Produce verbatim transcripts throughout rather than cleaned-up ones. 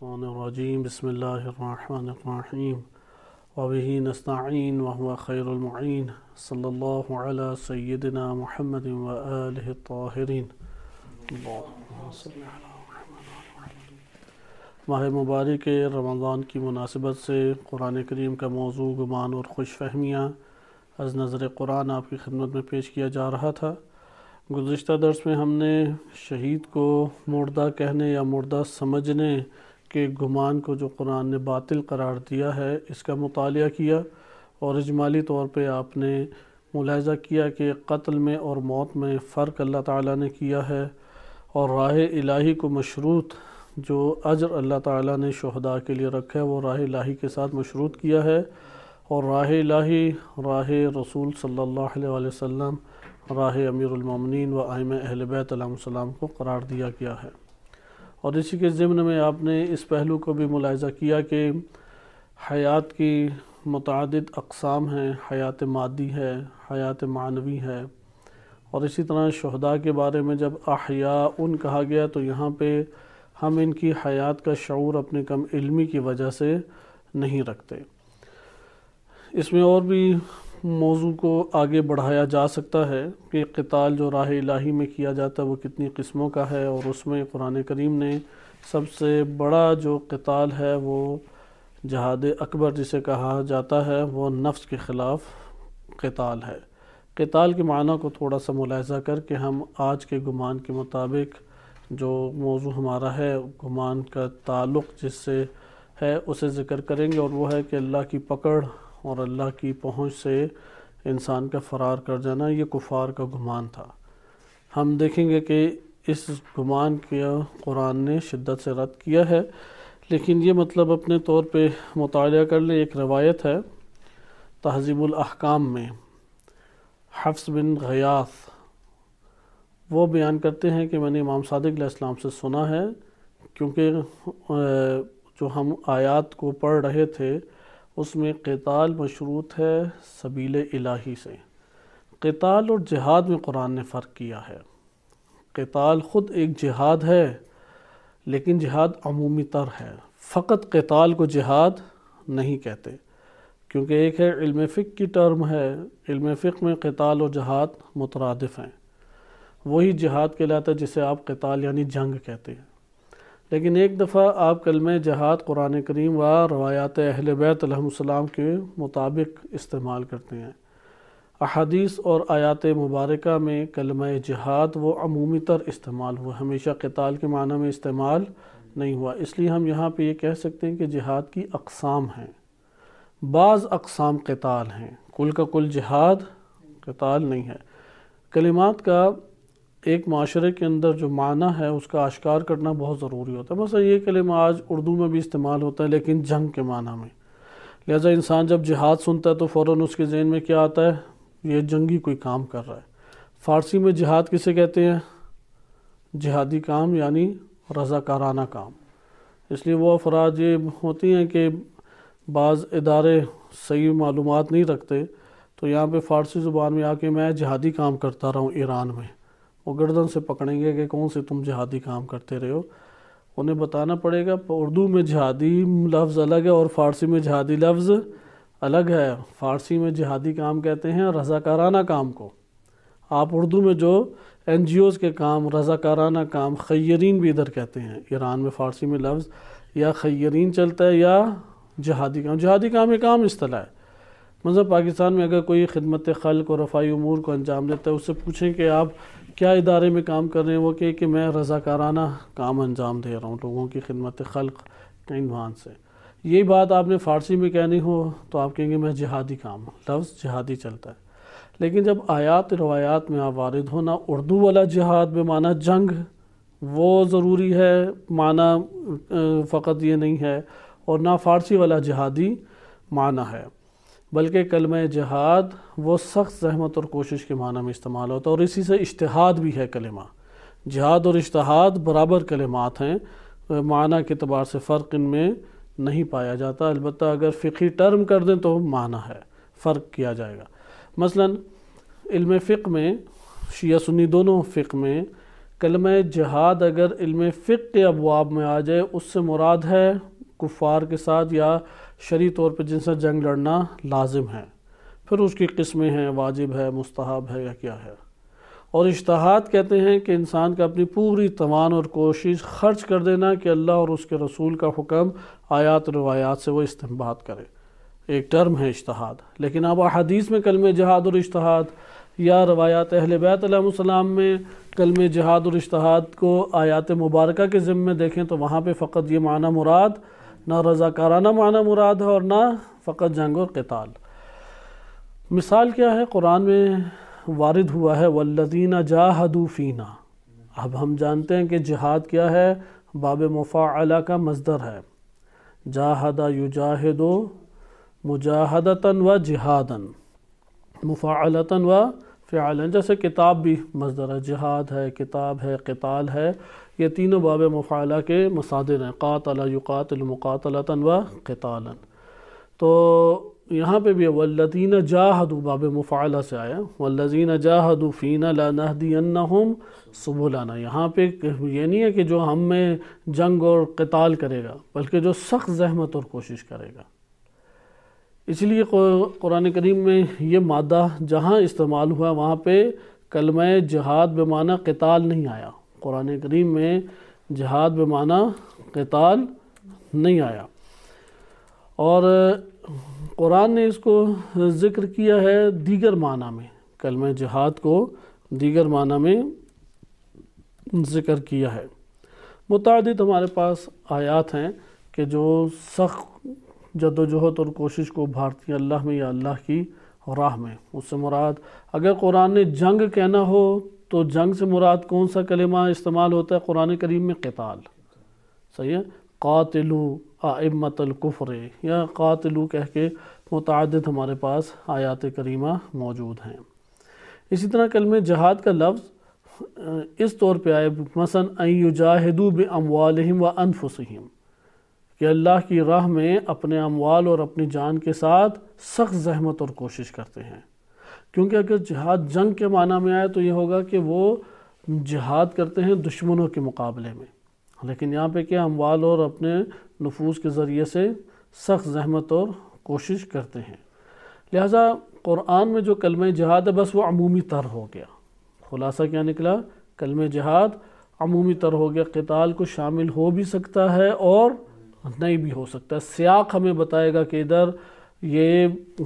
الشیطان الرجیم بسم اللہ الرحمن الرحیم وبہ نستعین وهو خیر المعین صلی اللہ علی سیدنا محمد وآلہ الطاہرین اللہم صلی علی محمد۔ ماہ مبارک رمضان کی مناسبت سے قرآن کریم کا موضوع گمان اور خوش فہمیاں از نظر قرآن آپ کی خدمت میں پیش کیا جا رہا تھا۔ گزشتہ درس میں ہم نے شہید کو مردہ کہنے یا مردہ سمجھنے کے گمان کو جو قرآن نے باطل قرار دیا ہے اس کا مطالعہ کیا، اور اجمالی طور پہ آپ نے ملاحظہ کیا کہ قتل میں اور موت میں فرق اللہ تعالیٰ نے کیا ہے، اور راہ الہی کو مشروط جو اجر اللہ تعالیٰ نے شہداء کے لیے رکھا ہے وہ راہ الہی کے ساتھ مشروط کیا ہے، اور راہ الہی راہ رسول صلی اللہ علیہ وآلہ وسلم، راہ امیر المومنین و ائمہ اہل بیت علیہم السلام کو قرار دیا گیا ہے۔ اور اسی کے ضمن میں آپ نے اس پہلو کو بھی ملاحظہ کیا کہ حیات کی متعدد اقسام ہیں، حیات مادی ہے، حیات معنوی ہے، اور اسی طرح شہداء کے بارے میں جب احیاء ان کہا گیا تو یہاں پہ ہم ان کی حیات کا شعور اپنے کم علمی کی وجہ سے نہیں رکھتے۔ اس میں اور بھی موضوع کو آگے بڑھایا جا سکتا ہے کہ قتال جو راہ الہی میں کیا جاتا ہے وہ کتنی قسموں کا ہے، اور اس میں قرآن کریم نے سب سے بڑا جو قتال ہے وہ جہاد اکبر جسے کہا جاتا ہے وہ نفس کے خلاف قتال ہے۔ قتال کے معنی کو تھوڑا سا ملاحظہ کر کے ہم آج کے گمان کے مطابق جو موضوع ہمارا ہے گمان کا تعلق جس سے ہے اسے ذکر کریں گے، اور وہ ہے کہ اللہ کی پکڑ اور اللہ کی پہنچ سے انسان کا فرار کر جانا یہ کفار کا گمان تھا۔ ہم دیکھیں گے کہ اس گمان کا قرآن نے شدت سے رد کیا ہے، لیکن یہ مطلب اپنے طور پہ مطالعہ کر لیں۔ ایک روایت ہے تہذیب الاحکام میں، حفص بن غیاث وہ بیان کرتے ہیں کہ میں نے امام صادق علیہ السلام سے سنا ہے، کیونکہ جو ہم آیات کو پڑھ رہے تھے اس میں قتال مشروط ہے سبیل الہی سے۔ قتال اور جہاد میں قرآن نے فرق کیا ہے۔ قتال خود ایک جہاد ہے، لیکن جہاد عمومی تر ہے، فقط قتال کو جہاد نہیں کہتے، کیونکہ ایک ہے علم فقہ کی ٹرم ہے، علم فقہ میں قتال اور جہاد مترادف ہیں، وہی جہاد کہلاتا ہے جسے آپ قتال یعنی جنگ کہتے ہیں۔ لیکن ایک دفعہ آپ کلمہ جہاد قرآن کریم و روایات اہل بیت علیہم السلام کے مطابق استعمال کرتے ہیں۔ احادیث اور آیات مبارکہ میں کلمہ جہاد وہ عمومی تر استعمال ہوا، ہمیشہ قتال کے معنی میں استعمال نہیں ہوا، اس لیے ہم یہاں پہ یہ کہہ سکتے ہیں کہ جہاد کی اقسام ہیں، بعض اقسام قتال ہیں، کل کا کل جہاد قتال نہیں ہے۔ کلمات کا ایک معاشرے کے اندر جو معنی ہے اس کا اشکار کرنا بہت ضروری ہوتا ہے۔ مثلا یہ کلمہ آج اردو میں بھی استعمال ہوتا ہے لیکن جنگ کے معنی میں، لہذا انسان جب جہاد سنتا ہے تو فوراً اس کے ذہن میں کیا آتا ہے؟ یہ جنگی کوئی کام کر رہا ہے۔ فارسی میں جہاد کسے کہتے ہیں؟ جہادی کام یعنی رضاکارانہ کام۔ اس لیے وہ افراد یہ ہوتی ہیں کہ بعض ادارے صحیح معلومات نہیں رکھتے، تو یہاں پہ فارسی زبان میں آ کے میں جہادی کام کرتا رہا ہوں ایران میں، وہ گردن سے پکڑیں گے کہ کون سے تم جہادی کام کرتے رہے ہو۔ انہیں بتانا پڑے گا اردو میں جہادی لفظ الگ ہے اور فارسی میں جہادی لفظ الگ ہے۔ فارسی میں جہادی کام کہتے ہیں رضاکارانہ کام کو، آپ اردو میں جو این جی اوز کے کام، رضاکارانہ کام، خیرین بھی ادھر کہتے ہیں، ایران میں فارسی میں لفظ یا خیرین چلتا ہے یا جہادی کام۔ جہادی کام ایک عام اصطلاح ہے۔ مثلا پاکستان میں اگر کوئی خدمت خلق اور رفاعی امور کو انجام دیتا ہے، اس سے پوچھیں کہ آپ کیا ادارے میں کام کر رہے ہیں، وہ کہے کہ میں رضاکارانہ کام انجام دے رہا ہوں لوگوں کی خدمت خلق کے عنوان سے۔ یہی بات آپ نے فارسی میں کہنی ہو تو آپ کہیں گے میں جہادی کام، لفظ جہادی چلتا ہے۔ لیکن جب آیات روایات میں آپ وارد ہونا اردو والا جہاد بے معنی جنگ وہ ضروری ہے، معنی فقط یہ نہیں ہے، اور نہ فارسی والا جہادی معنی ہے، بلکہ کلمہ جہاد وہ سخت زحمت اور کوشش کے معنی میں استعمال ہوتا ہے، اور اسی سے اجتہاد بھی ہے کلمہ۔ جہاد اور اجتہاد برابر کلمات ہیں، معنی کے اعتبار سے فرق ان میں نہیں پایا جاتا، البتہ اگر فقہی ٹرم کر دیں تو معنی ہے، فرق کیا جائے گا۔ مثلا علم فقہ میں شیعہ سنی دونوں فقہ میں کلمہ جہاد اگر علم فقہ کے ابواب میں آ جائے اس سے مراد ہے کفار کے ساتھ یا شرعی طور پہ جن سے جنگ لڑنا لازم ہے، پھر اس کی قسمیں ہیں، واجب ہے، مستحب ہے یا کیا ہے۔ اور اجتہاد کہتے ہیں کہ انسان کا اپنی پوری توان اور کوشش خرچ کر دینا کہ اللہ اور اس کے رسول کا حکم آیات و روایات سے وہ استنباط کرے، ایک ٹرم ہے اجتہاد۔ لیکن اب احادیث میں کلمہ جہاد اور اجتہاد یا روایات اہل بیت علیہ السلام میں کلمہ جہاد اور اجتہاد کو آیات مبارکہ کے ذمہ میں دیکھیں تو وہاں پہ فقط یہ معنی مراد نہ رضاکارانہ معنی مراد ہے اور نہ فقط جنگ اور قتال۔ مثال کیا ہے؟ قرآن میں وارد ہوا ہے والذین جاہدوا فینا۔ اب ہم جانتے ہیں کہ جہاد کیا ہے، باب مفاعلہ کا مصدر ہے، جاہد یجاہد مجاہدتاً و جہاداً، مفاعلتاً و فعلاً، جیسے کتاب بھی مصدر ہے، جہاد ہے، کتاب ہے، قتال ہے، یہ تینوں باب مفاعلہ کے مصادر ہیں، قاتل یقاتل مقاتلتاً و قتالاً۔ تو یہاں پہ بھی والذین جاہدوا باب مفاعلہ سے آیا، والذین جاہدوا فینا لنہدینہم سبلنا۔ یہاں پہ یہ نہیں ہے کہ جو ہم میں جنگ اور قتال کرے گا، بلکہ جو سخت زحمت اور کوشش کرے گا۔ اس لیے قرآن کریم میں یہ مادہ جہاں استعمال ہوا وہاں پہ کلمہ جہاد بمعنی قتال نہیں آیا، قرآن کریم میں جہاد بمعنی قتال نہیں آیا۔ اور قرآن نے اس کو ذکر کیا ہے دیگر معنی میں، کلمہ جہاد کو دیگر معنی میں ذکر کیا ہے۔ متعدد ہمارے پاس آیات ہیں کہ جو سخت جد و جہد اور کوشش کو ابھارتی ہیں اللہ میں یا اللہ کی راہ میں۔ اس سے مراد اگر قرآن نے جنگ کہنا ہو تو جنگ سے مراد کون سا کلمہ استعمال ہوتا ہے قرآن کریم میں؟ قتال، صحیح ہے، قاتلو ائمۃ الکفر یا قاتلو کہہ کے متعدد ہمارے پاس آیات کریمہ موجود ہیں۔ اسی طرح کلمہ جہاد کا لفظ اس طور پہ آئے مثلا ان یجاہدوا باموالہم وانفسہم، کہ اللہ کی راہ میں اپنے اموال اور اپنی جان کے ساتھ سخت زحمت اور کوشش کرتے ہیں۔ کیونکہ اگر جہاد جنگ کے معنی میں آئے تو یہ ہوگا کہ وہ جہاد کرتے ہیں دشمنوں کے مقابلے میں، لیکن یہاں پہ کیا اموال اور اپنے نفوذ کے ذریعے سے سخت زحمت اور کوشش کرتے ہیں۔ لہٰذا قرآن میں جو کلمہ جہاد ہے بس وہ عمومی تر ہو گیا۔ خلاصہ کیا نکلا؟ کلمہ جہاد عمومی تر ہو گیا، قتال کو شامل ہو بھی سکتا ہے اور نہیں بھی ہو سکتا ہے۔ سیاق ہمیں بتائے گا کہ ادھر یہ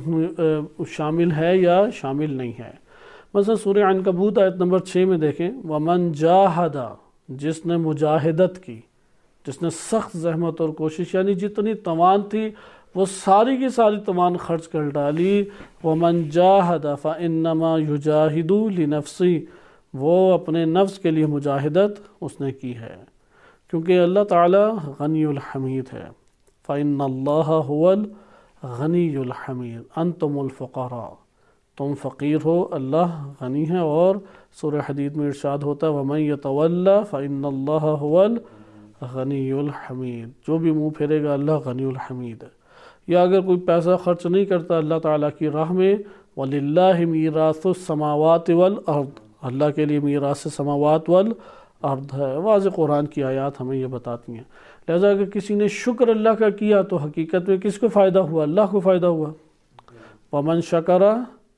شامل ہے یا شامل نہیں ہے۔ مثلا سورہ عنکبوت آیت نمبر چھ میں دیکھیں، وَمَن جَاهَدَ، جس نے مجاہدت کی، جس نے سخت زحمت اور کوشش، یعنی جتنی توان تھی وہ ساری کی ساری توان خرچ کر ڈالی۔ وَمَن جَاهَدَ فَإِنَّمَا يُجَاهِدُ لِنَفْسِهِ، وہ اپنے نفس کے لیے مجاہدت اس نے کی ہے، کیونکہ اللہ تعالیٰ غنی الحمید ہے۔ فَإِنَّ اللَّهَ هُوَ الغنی الحمید انتم الفقراء، تم فقیر ہو، اللہ غنی ہے۔ اور سورہ حدید میں ارشاد ہوتا ہے وَمَن يَتَوَلَّ فَإِنَّ اللَّهَ هُوَ الغنی الحمید، جو بھی منہ پھیرے گا اللہ غنی الحمید ہے۔ یا اگر کوئی پیسہ خرچ نہیں کرتا اللہ تعالیٰ کی راہ میں، وَلِلَّهِ مِيرَاثُ السَّمَاوَاتِ وَالْأَرْضِ، اللہ کے لیے میراث سماوات والارض ہے۔ واضح قرآن کی آیات ہمیں یہ بتاتی ہیں۔ لہذا اگر کسی نے شکر اللہ کا کیا تو حقیقت میں کس کو فائدہ ہوا؟ اللہ کو فائدہ ہوا۔ وَمَن شَكَرَ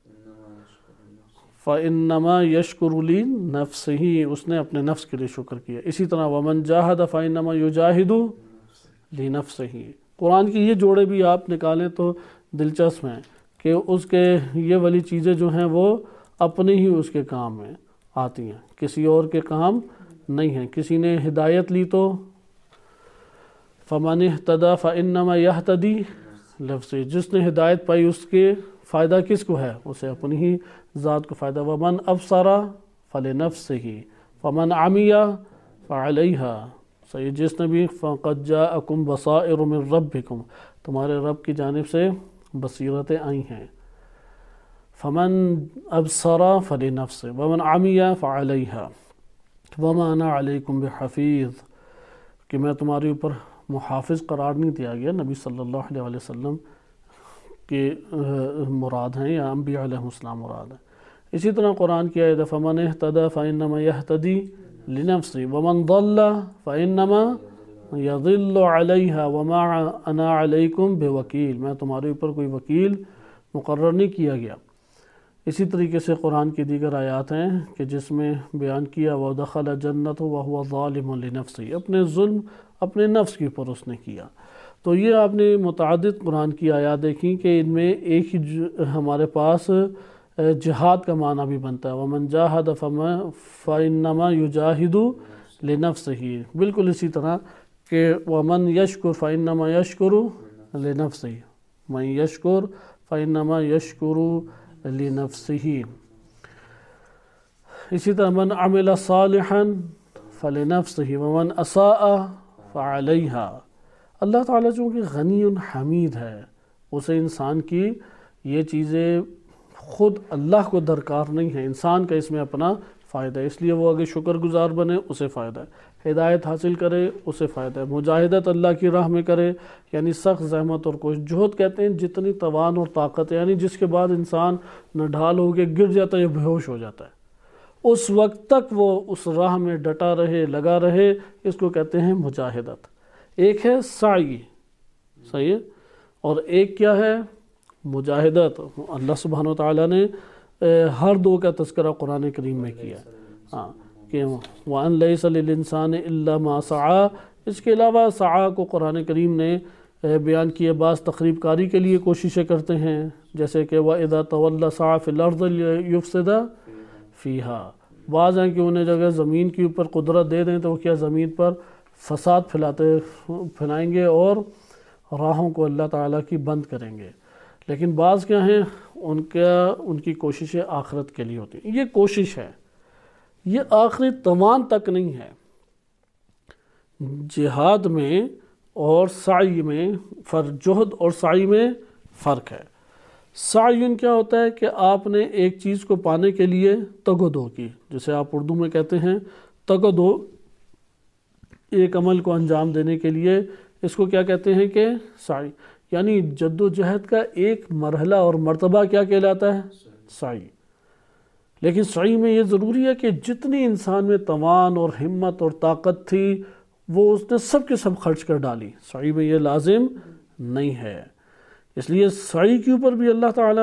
فَإِنَّمَا يَشْكُرُ لِنَفْسِهِ، اس نے اپنے نفس کے لیے شکر کیا۔ اسی طرح وَمَن جَاهَدَ فَإِنَّمَا يُجَاهِدُ لِنَفْسِهِ۔ قرآن کی یہ جوڑے بھی آپ نکالیں تو دلچسپ ہیں کہ اس کے یہ والی چیزیں جو ہیں وہ اپنے ہی اس کے کام میں آتی ہیں، کسی اور کے کام نہیں ہیں۔ کسی نے ہدایت لی تو فَمَنِ اهْتَدَى فَإِنَّمَا يَهْتَدِي لِنَفْسِهِ، جس نے ہدایت پائی اس کے فائدہ کس کو ہے؟ اسے اپنی ہی ذات کو فائدہ۔ وَمَنْ أَبْصَرَ فَلِنَفْسِهِ وَمَنْ عَمِيَ فَعَلَيْهَا، صحیح، جس نے بھی فَقَدْ جَاءَكُمْ بَصَائِرُ مِنْ رَبِّكُمْ، تمہارے رب کی جانب سے بصیرتیں آئی ہیں۔ فَمَنْ أَبْصَرَ فَلِنَفْسِهِ وَمَنْ عَمِيَ فَعَلَيْهَا وَمَا أَنَا عَلَيْكُمْ بِحَفِيظ، کہ میں تمہارے اوپر محافظ قرار نہیں دیا گیا۔ نبی صلی اللہ علیہ وسلم کے مراد ہیں یا انبیاء علیہ السلام مراد ہیں۔ اسی طرح قرآن کی آیت فَمَنِ اهْتَدَى فَإِنَّمَا يَهْتَدِي لنفسی ومن ضل فإنما یضل علیہا وما انا علیکم بوکیل، میں تمہارے اوپر کوئی وکیل مقرر نہیں کیا گیا۔ اسی طریقے سے قرآن کی دیگر آیات ہیں کہ جس میں بیان کیا وَدَخَلَ جَنَّتُ وَهُوَ ظَالِمٌ لِنَفْسِهِ، اپنے ظلم اپنے نفس کے اوپر اس نے کیا۔ تو یہ آپ نے متعدد قرآن کی آیات دیکھیں کہ ان میں ایک ہی ہمارے پاس جہاد کا معنی بھی بنتا ہے، وَمَنْ جَاهَدَ فَإِنَّمَا يُجَاهِدُ لِنَفْسِهِ، بالکل اسی طرح کہ وَمَنْ يَشْكُرْ فَإِنَّمَا يَشْكُرُ لِنَفْسِهِ، مَنْ يَشْكُرْ فَإِنَّمَا يَشْكُرُ لِنَفْسِهِ۔ اسی طرح من عمل صالحا فلنفسه ومن اساء فعلیہا۔ اللہ تعالیٰ چونکہ غنی حمید ہے، اسے انسان کی یہ چیزیں خود اللہ کو درکار نہیں ہے، انسان کا اس میں اپنا فائدہ ہے، اس لیے وہ اگر شکر گزار بنے اسے فائدہ ہے، ہدایت حاصل کرے اسے فائدہ ہے، مجاہدت اللہ کی راہ میں کرے یعنی سخت زحمت اور کوشش، جہد کہتے ہیں جتنی توان اور طاقت ہے، یعنی جس کے بعد انسان نڈھال ہو کے گر جاتا ہے یا بے ہوش ہو جاتا ہے، اس وقت تک وہ اس راہ میں ڈٹا رہے لگا رہے، اس کو کہتے ہیں مجاہدت۔ ایک ہے سعی، صحیح ہے، اور ایک کیا ہے مجاہدت۔ اللہ سبحانہ وتعالیٰ نے ہر دو کا تذکرہ قرآن کریم میں کیا، ہاں کہ وَأَن لَيْسَ لِلْإِنسَانِ إِلَّا مَا سَعَى، اس کے علاوہ سعی کو قرآن کریم نے بیان کیے، بعض تقریب کاری کے لیے کوششیں کرتے ہیں، جیسے کہ وَإِذَا تَوَلَّى سَعَى فِي الْأَرْضِ لِيُفْسِدَ فِيهَا، بعض ہیں کہ انہیں جگہ زمین کے اوپر قدرت دے دیں تو وہ کیا زمین پر فساد پھیلاتے پھیلائیں گے اور راہوں کو اللہ تعالیٰ کی بند کریں گے، لیکن بعض کیا ہیں ان کا ان کی کوششیں آخرت کے لیے ہوتی ہیں۔ یہ کوشش ہے، یہ آخری توان تک نہیں ہے۔ جہاد میں اور سعی میں فرق، جہد اور سعی میں فرق ہے۔ سعیٌ کیا ہوتا ہے کہ آپ نے ایک چیز کو پانے کے لیے تگ و دو کی، جسے آپ اردو میں کہتے ہیں تگ و دو، ایک عمل کو انجام دینے کے لیے اس کو کیا کہتے ہیں کہ سعی، یعنی جد و جہد کا ایک مرحلہ اور مرتبہ کیا کہلاتا ہے سعی۔ لیکن سعی میں یہ ضروری ہے کہ جتنی انسان میں توان اور ہمت اور طاقت تھی وہ اس نے سب کے سب خرچ کر ڈالی، سعی میں یہ لازم نہیں ہے۔ اس لیے سعی کے اوپر بھی اللہ تعالیٰ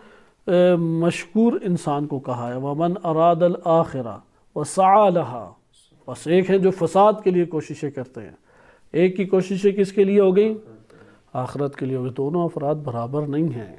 نے مشکور انسان کو کہا ہے، وَمَنْ أَرَادَ الْآخِرَةَ وَسَعَى لَهَا، بس ایک ہیں جو فساد کے لیے کوششیں کرتے ہیں، ایک کی کوششیں کس کے لیے ہو گئی آخرت کے لیے ہو گئی، دونوں افراد برابر نہیں ہیں۔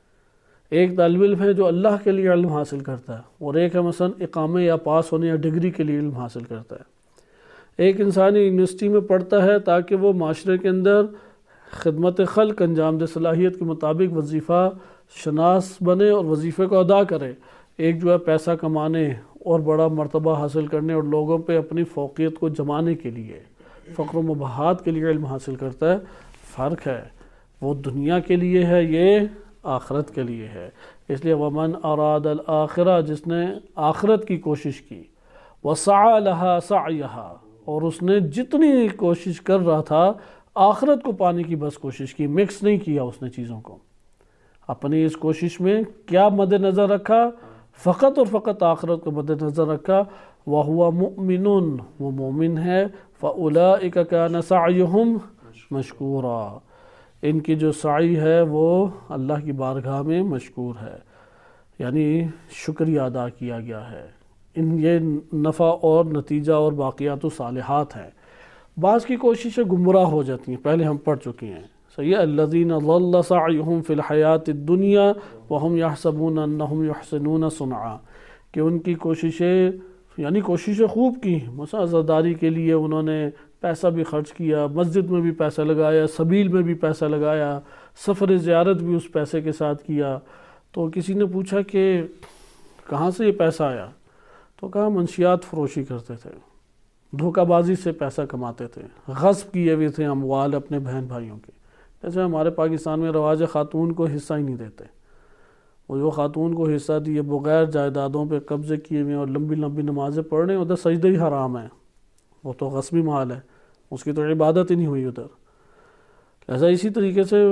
ایک طالب علم ہے جو اللہ کے لیے علم حاصل کرتا ہے، اور ایک ہے مثلا اقامے یا پاس ہونے یا ڈگری کے لیے علم حاصل کرتا ہے۔ ایک انسان یونیورسٹی میں پڑھتا ہے تاکہ وہ معاشرے کے اندر خدمت خلق انجام دے، صلاحیت کے مطابق وظیفہ شناس بنے اور وظیفے کو ادا کرے۔ ایک جو ہے پیسہ کمانے اور بڑا مرتبہ حاصل کرنے اور لوگوں پہ اپنی فوقیت کو جمانے کے لیے، فقر و مباحات کے لیے علم حاصل کرتا ہے، فرق ہے، وہ دنیا کے لیے ہے، یہ آخرت کے لیے ہے۔ اس لیے وَمَنْ أَرَادَ الْآخِرَةَ، جس نے آخرت کی کوشش کی، وَسَعَى لَهَا سَعْيَهَا، اور اس نے جتنی کوشش کر رہا تھا آخرت کو پانے کی بس کوشش کی، مکس نہیں کیا اس نے چیزوں کو، اپنی اس کوشش میں کیا مد نظر رکھا، فقط اور فقط آخرت کو مد نظر رکھا، وَهُوَ مُؤْمِنٌ، وہ مومن ہے، فَأُولَئِكَ كَانَ سَعْيُهُمْ مَشْكُورًا، ان کی جو سعی ہے وہ اللہ کی بارگاہ میں مشکور ہے، یعنی شکریہ ادا کیا گیا ہے۔ ان یہ نفع اور نتیجہ اور باقیات و صالحات ہیں۔ بعض کی کوششیں گمراہ ہو جاتی ہیں، پہلے ہم پڑھ چکے ہیں، صحیح ہے، الذین ضل سعیہم فی الحیات الدنیا وہم یحسبون انہم یحسنون صنعا، کہ ان کی کوششیں یعنی کوششیں خوب کی، مثلا عزاداری کے لیے انہوں نے پیسہ بھی خرچ کیا، مسجد میں بھی پیسہ لگایا، سبیل میں بھی پیسہ لگایا، سفر زیارت بھی اس پیسے کے ساتھ کیا۔ تو کسی نے پوچھا کہ کہاں سے یہ پیسہ آیا؟ تو کہا منشیات فروشی کرتے تھے، دھوکہ بازی سے پیسہ کماتے تھے، غصب کیے ہوئے تھے اموال اپنے بہن بھائیوں کے۔ جیسے ہمارے پاکستان میں رواج خاتون کو حصہ ہی نہیں دیتے، وہ جو خاتون کو حصہ دیے بغیر جائیدادوں پہ قبضے کیے ہوئے اور لمبی لمبی نمازیں پڑھ رہے ہیں، ادھر سجدہ ہی حرام ہے، وہ تو غصبی مال ہے، اس کی تو عبادت ہی نہیں ہوئی ادھر۔ لہذا اسی طریقے سے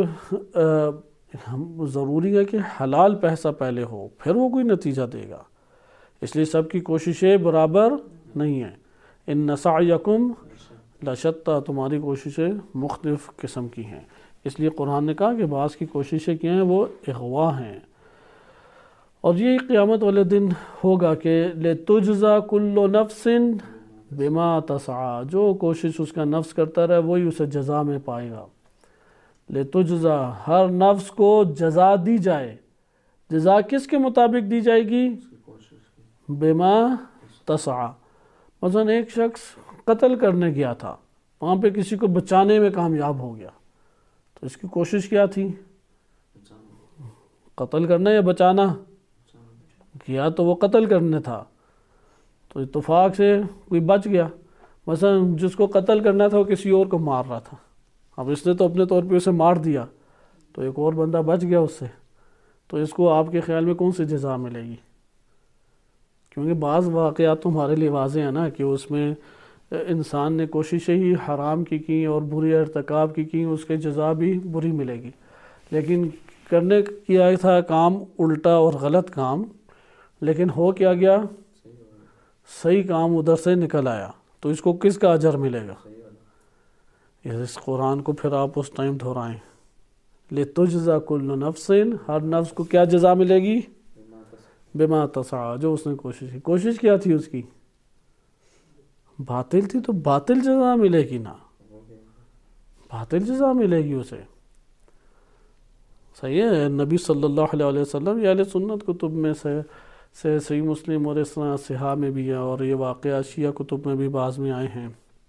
ہم ضروری ہے کہ حلال پیسہ پہلے ہو، پھر وہ کوئی نتیجہ دے گا۔ اس لیے سب کی کوششیں برابر نہیں ہیں۔ ان سعیکم لشتیٰ، تمہاری کوششیں مختلف قسم کی ہیں۔ اس لیے قرآن نے کہا کہ بعض کی کوششیں کیا ہیں وہ اغوا ہیں، اور یہ قیامت والے دن ہوگا کہ لِتُجْزَى كُلُّ نَفْسٍ بِمَا تَسْعَى، جو کوشش اس کا نفس کرتا رہے وہی اسے جزا میں پائے گا۔ لِتُجْزَى، ہر نفس کو جزا دی جائے۔ جزا کس کے مطابق دی جائے گی؟ بِمَا تَسْعَى۔ مثلا ایک شخص قتل کرنے گیا تھا، وہاں پہ کسی کو بچانے میں کامیاب ہو گیا، تو اس کی کوشش کیا تھی؟ قتل کرنا یا بچانا؟ کیا تو وہ قتل کرنے تھا، تو اتفاق سے کوئی بچ گیا۔ مثلا جس کو قتل کرنا تھا وہ کسی اور کو مار رہا تھا، اب اس نے تو اپنے طور پہ اسے مار دیا، تو ایک اور بندہ بچ گیا اس سے، تو اس کو آپ کے خیال میں کون سی جزا ملے گی؟ کیونکہ بعض واقعات تو ہمارے لیے واضح ہیں نا کہ اس میں انسان نے کوششیں ہی حرام کی کی اور بری ارتکاب کی کی، اس کے جزا بھی بری ملے گی، لیکن کرنے کیا تھا کام الٹا اور غلط کام، لیکن ہو کیا گیا؟ صحیح کام ادھر سے نکل آیا، تو اس کو کس کا اجر ملے گا؟ اس قرآن کو پھر آپ اس ٹائم دہرائیں، لِتُجْزَى كُلُّ نَفْسٍ، ہر نفس کو کیا جزا ملے گی؟ بِمَا تَسْعَى، جو اس نے کوشش کی۔ کوشش کیا تھی اس کی؟ باطل تھی، تو باطل جزا ملے گی نا، باطل جزا ملے گی اسے۔ صحیح ہے، نبی صلی اللہ علیہ وسلم یا اہل سنت کتب میں سے سے صحیح مسلم اور اس طرح صحاح میں بھی ہے، اور یہ واقعہ شیعہ کتب میں بھی بعض میں آئے ہیں۔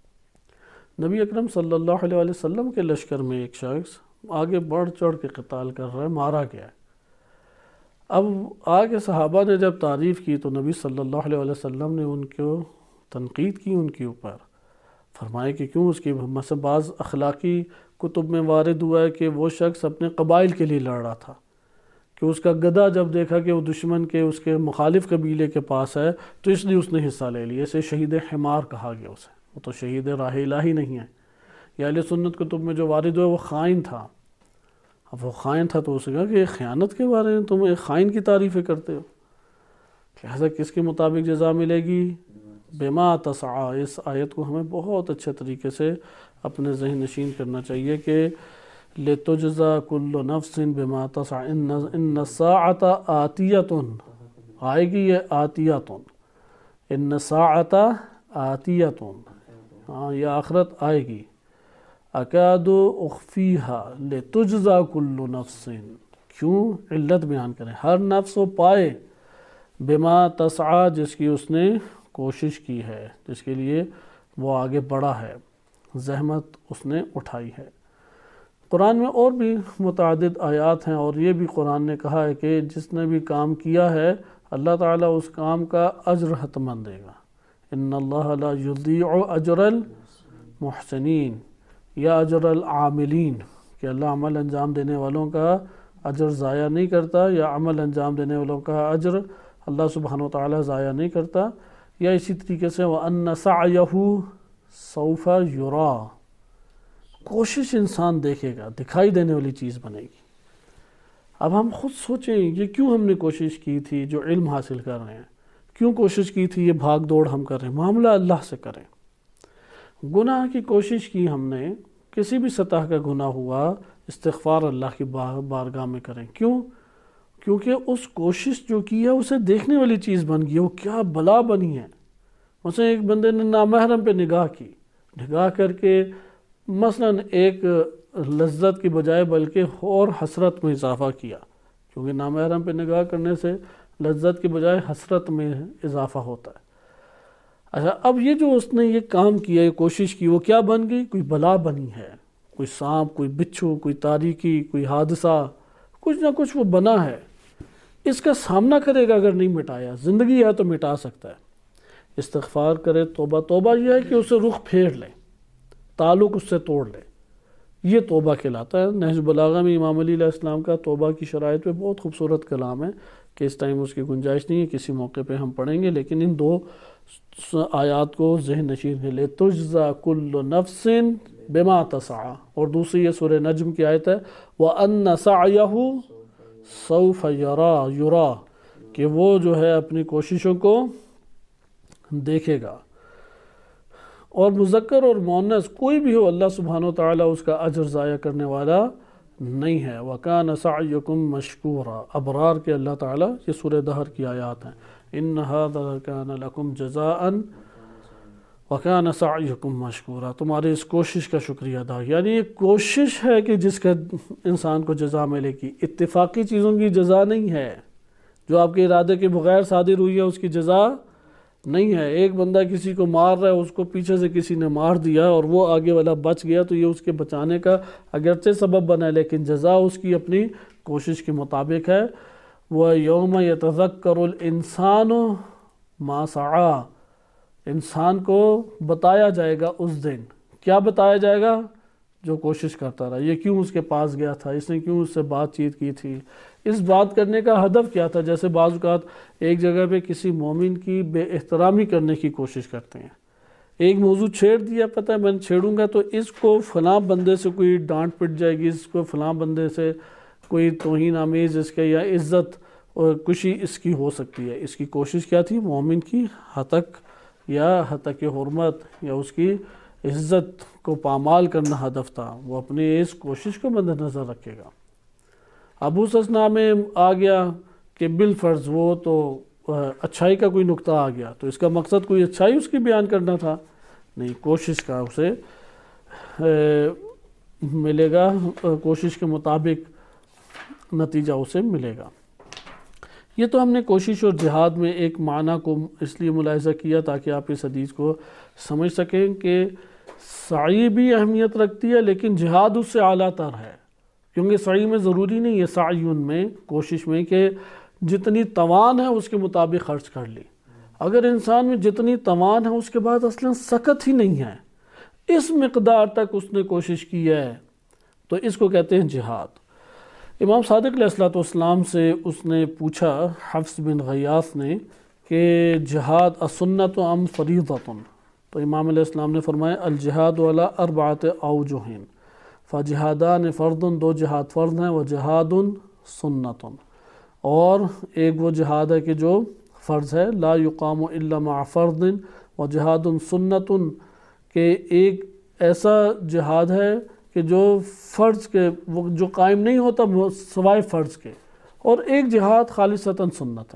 نبی اکرم صلی اللہ علیہ وسلم کے لشکر میں ایک شخص آگے بڑھ چڑھ کے قتال کر رہا ہے، مارا گیا ہے۔ اب آگے صحابہ نے جب تعریف کی تو نبی صلی اللہ علیہ وسلم نے ان کو تنقید کی ان کے اوپر، فرمائے کہ کیوں اس کی مثلا بعض اخلاقی کتب میں وارد ہوا ہے کہ وہ شخص اپنے قبائل کے لیے لڑ رہا تھا، کہ اس کا گدھا جب دیکھا کہ وہ دشمن کے اس کے مخالف قبیلے کے پاس ہے تو اس لیے اس نے حصہ لے لیا، اسے شہید حمار کہا گیا اسے، وہ تو شہید راہ الہی نہیں ہے۔ یا اہل سنت کتب میں جو وارد ہوا وہ خائن تھا، اب وہ خائن تھا تو اسے کہا کہ خیانت کے بارے میں تم ایک خائن کی تعریفیں کرتے ہو، لہذا کس کے مطابق جزا ملے گی؟ بما تسعى۔ اس آیت کو ہمیں بہت اچھے طریقے سے اپنے ذہن نشین کرنا چاہیے کہ لِتُجْزَى كُلُّ نَفْسٍ بِمَا تَسْعَى إِنَّ السَّاعَةَ آتِيَةٌ، آئے گی یہ آتیاتٌ، إِنَّ السَّاعَةَ آتِيَةٌ، ہاں یہ آخرت آئے گی، أَكَادُ أُخْفِيهَا لِتُجْزَى كُلُّ نَفْسٍ، کیوں؟ علت بیان کریں، ہر نفس وہ پائے، بما تسعى، جس کی اس نے کوشش کی ہے، جس کے لیے وہ آگے بڑھا ہے، زحمت اس نے اٹھائی ہے۔ قرآن میں اور بھی متعدد آیات ہیں، اور یہ بھی قرآن نے کہا ہے کہ جس نے بھی کام کیا ہے اللہ تعالیٰ اس کام کا اجر حتماً دے گا۔ ان اللہ لا یضیع اجر المحسنین یا اجر العاملین، کہ اللہ عمل انجام دینے والوں کا اجر ضائع نہیں کرتا، یا عمل انجام دینے والوں کا اجر اللہ سبحانہ وتعالیٰ ضائع نہیں کرتا۔ یا اسی طریقے سے وَأَنَّ سَعْيَهُ سَوْفَ يُرَى، کوشش انسان دیکھے گا، دکھائی دینے والی چیز بنے گی۔ اب ہم خود سوچیں یہ کیوں ہم نے کوشش کی تھی جو علم حاصل کر رہے ہیں، کیوں کوشش کی تھی یہ بھاگ دوڑ ہم کر رہے ہیں، معاملہ اللہ سے کریں۔ گناہ کی کوشش کی ہم نے، کسی بھی سطح کا گناہ ہوا، استغفار اللہ کی بارگاہ میں کریں، کیوں؟ کیونکہ اس کوشش جو کی ہے اسے دیکھنے والی چیز بن گئی ہے، وہ کیا بلا بنی ہے۔ مثلا ایک بندے نے نامحرم پہ نگاہ کی، نگاہ کر کے مثلا ایک لذت کی بجائے بلکہ اور حسرت میں اضافہ کیا، کیونکہ نامحرم پہ نگاہ کرنے سے لذت کی بجائے حسرت میں اضافہ ہوتا ہے۔ اچھا، اب یہ جو اس نے یہ کام کیا، یہ کوشش کی، وہ کیا بن گئی؟ کوئی بلا بنی ہے، کوئی سانپ، کوئی بچھو، کوئی تاریکی، کوئی حادثہ، کچھ نہ کچھ وہ بنا ہے۔ اس کا سامنا کرے گا اگر نہیں مٹایا، زندگی ہے تو مٹا سکتا ہے، استغفار کرے، توبہ توبہ یہ ہے کہ اسے رخ پھیر لے، تعلق اس سے توڑ لے، یہ توبہ کہلاتا ہے۔ نہج بلاغہ میں امام علی علیہ السلام کا توبہ کی شرائط پہ بہت خوبصورت کلام ہے کہ اس ٹائم اس کی گنجائش نہیں ہے، کسی موقع پہ ہم پڑھیں گے، لیکن ان دو آیات کو ذہن نشین ہے، لِتُجْزَى كُلُّ نَفْسٍ بِمَا تَسْعَى، اور دوسری یہ سورہ نجم کی آیت ہے وَأَنَّ سَعْيَهُ سَوْفَ يَرَى يُرَى، کہ وہ جو ہے اپنی کوششوں کو دیکھے گا۔ اور مذکر اور مؤنث کوئی بھی ہو اللہ سبحانہ و تعالیٰ اس کا اجر ضائع کرنے والا نہیں ہے۔ وَكَانَ سَعْيُكُمْ مَشْكُورًا، ابرار کے اللہ تعالیٰ، یہ سورہ دہر کی آیات ہیں۔ إِنَّ هَذَا كَانَ لَكُمْ جَزَاءً وَكَانَ سَعْيُكُمْ مَشْكُورًا، تمہاری اس کوشش کا شکریہ ادا، یعنی یہ کوشش ہے کہ جس کا انسان کو جزا ملے گی، اتفاقی چیزوں کی جزا نہیں ہے، جو آپ کے ارادے کے بغیر صادر ہوئی ہے اس کی جزا نہیں ہے۔ ایک بندہ کسی کو مار رہا ہے، اس کو پیچھے سے کسی نے مار دیا اور وہ آگے والا بچ گیا تو یہ اس کے بچانے کا اگرچہ سبب بنا ہے، لیکن جزا اس کی اپنی کوشش کے مطابق ہے۔ وَيَوْمَ يَتَذَكَّرُ الْإِنسَانُ مَا سَعَى، انسان کو بتایا جائے گا اس دن، کیا بتایا جائے گا؟ جو کوشش کرتا رہا، یہ کیوں اس کے پاس گیا تھا، اس نے کیوں اس سے بات چیت کی تھی، اس بات کرنے کا ہدف کیا تھا۔ جیسے بعض اوقات ایک جگہ پہ کسی مومن کی بے احترامی کرنے کی کوشش کرتے ہیں، ایک موضوع چھیڑ دیا، پتہ ہے میں چھیڑوں گا تو اس کو فلاں بندے سے کوئی ڈانٹ پٹ جائے گی، اس کو فلاں بندے سے کوئی توہین آمیز اس کے یا عزت اور کشی اس کی ہو سکتی ہے۔ اس کی کوشش کیا تھی؟ مومن کی ہتک یا ہتک حرمت یا اس کی عزت کو پامال کرنا ہدف تھا، وہ اپنی اس کوشش کو مد نظر رکھے گا۔ ابو سسنا میں آ گیا کہ بالفرض وہ تو اچھائی کا کوئی نقطہ آ گیا تو اس کا مقصد کوئی اچھائی اس کی بیان کرنا تھا؟ نہیں، کوشش کا اسے ملے گا، کوشش کے مطابق نتیجہ اسے ملے گا۔ یہ تو ہم نے کوشش اور جہاد میں ایک معنی کو اس لیے ملاحظہ کیا تاکہ آپ اس حدیث کو سمجھ سکیں کہ سعی بھی اہمیت رکھتی ہے لیکن جہاد اس سے اعلیٰ تر ہے، کیونکہ سعی میں ضروری نہیں ہے، سعیون میں کوشش میں کہ جتنی توان ہے اس کے مطابق خرچ کر لی۔ اگر انسان میں جتنی توان ہے اس کے بعد اصلاً سکت ہی نہیں ہے، اس مقدار تک اس نے کوشش کی ہے تو اس کو کہتے ہیں جہاد۔ امام صادق علیہ السلام سے اس نے پوچھا، حفص بن غیاث نے، کہ جہاد السنت ام فریضۃ؟ تو امام علیہ السلام نے فرمایا الجہاد علی اربعۃ اوجہ، فجہادان فرض، دو جہاد فرض ہیں، و جہاد سنت، اور ایک وہ جہاد ہے کہ جو فرض ہے، لا یقام الا مع فرض، و جہاد سنت، کہ ایک ایسا جہاد ہے کہ جو فرض کے وہ جو قائم نہیں ہوتا سوائے فرض کے، اور ایک جہاد خالصتاً سنت ہے۔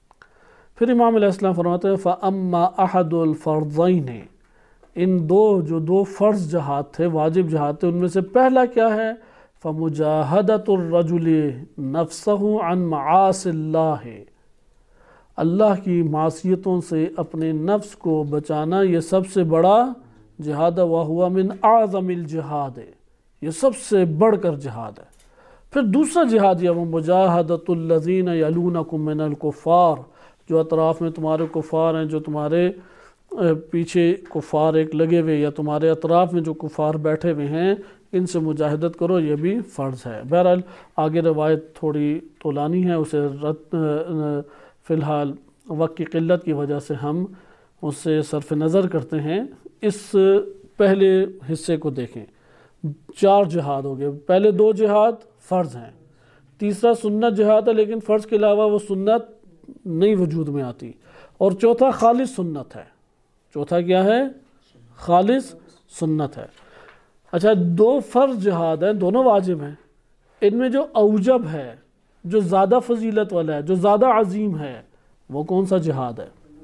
پھر امام علیہ السلام فرماتے ہیں فَأَمَّا أَحَدُ الْفَرْضَيْنِ، ان دو جو دو فرض جہاد تھے، واجب جہاد تھے، ان میں سے پہلا کیا ہے؟ فَمُجَاهَدَةُ الرَّجُلِ نَفْسَهُ عَنْ مَعَاصِ اللَّهِ، اللہ کی معصیتوں سے اپنے نفس کو بچانا یہ سب سے بڑا جہاد ہے، وَهُوَ مِنْ أَعْظَمِ الْجِهَادِ، یہ سب سے بڑھ کر جہاد ہے۔ پھر دوسرا جہاد یہ وَمُجَاهَدَةُ الَّذِينَ يَلُونَكُم مِّنَ الْكُفَّارِ، جو اطراف میں تمہارے کفار ہیں، جو تمہارے پیچھے کفار ایک لگے ہوئے یا تمہارے اطراف میں جو کفار بیٹھے ہوئے ہیں، ان سے مجاہدت کرو، یہ بھی فرض ہے۔ بہرحال آگے روایت تھوڑی طولانی ہے، اسے رد فی الحال وقت کی قلت کی وجہ سے ہم اس سے صرف نظر کرتے ہیں۔ اس پہلے حصے کو دیکھیں، چار جہاد ہو گئے، پہلے دو جہاد فرض ہیں، تیسرا سنت جہاد ہے لیکن فرض کے علاوہ وہ سنت نہیں وجود میں آتی، اور چوتھا خالص سنت ہے۔ چوتھا کیا ہے؟ خالص سنت ہے۔ اچھا، دو فرض جہاد ہیں، دونوں واجب ہیں، ان میں جو اوجب ہے، جو زیادہ فضیلت والا ہے، جو زیادہ عظیم ہے، وہ کون سا جہاد ہے؟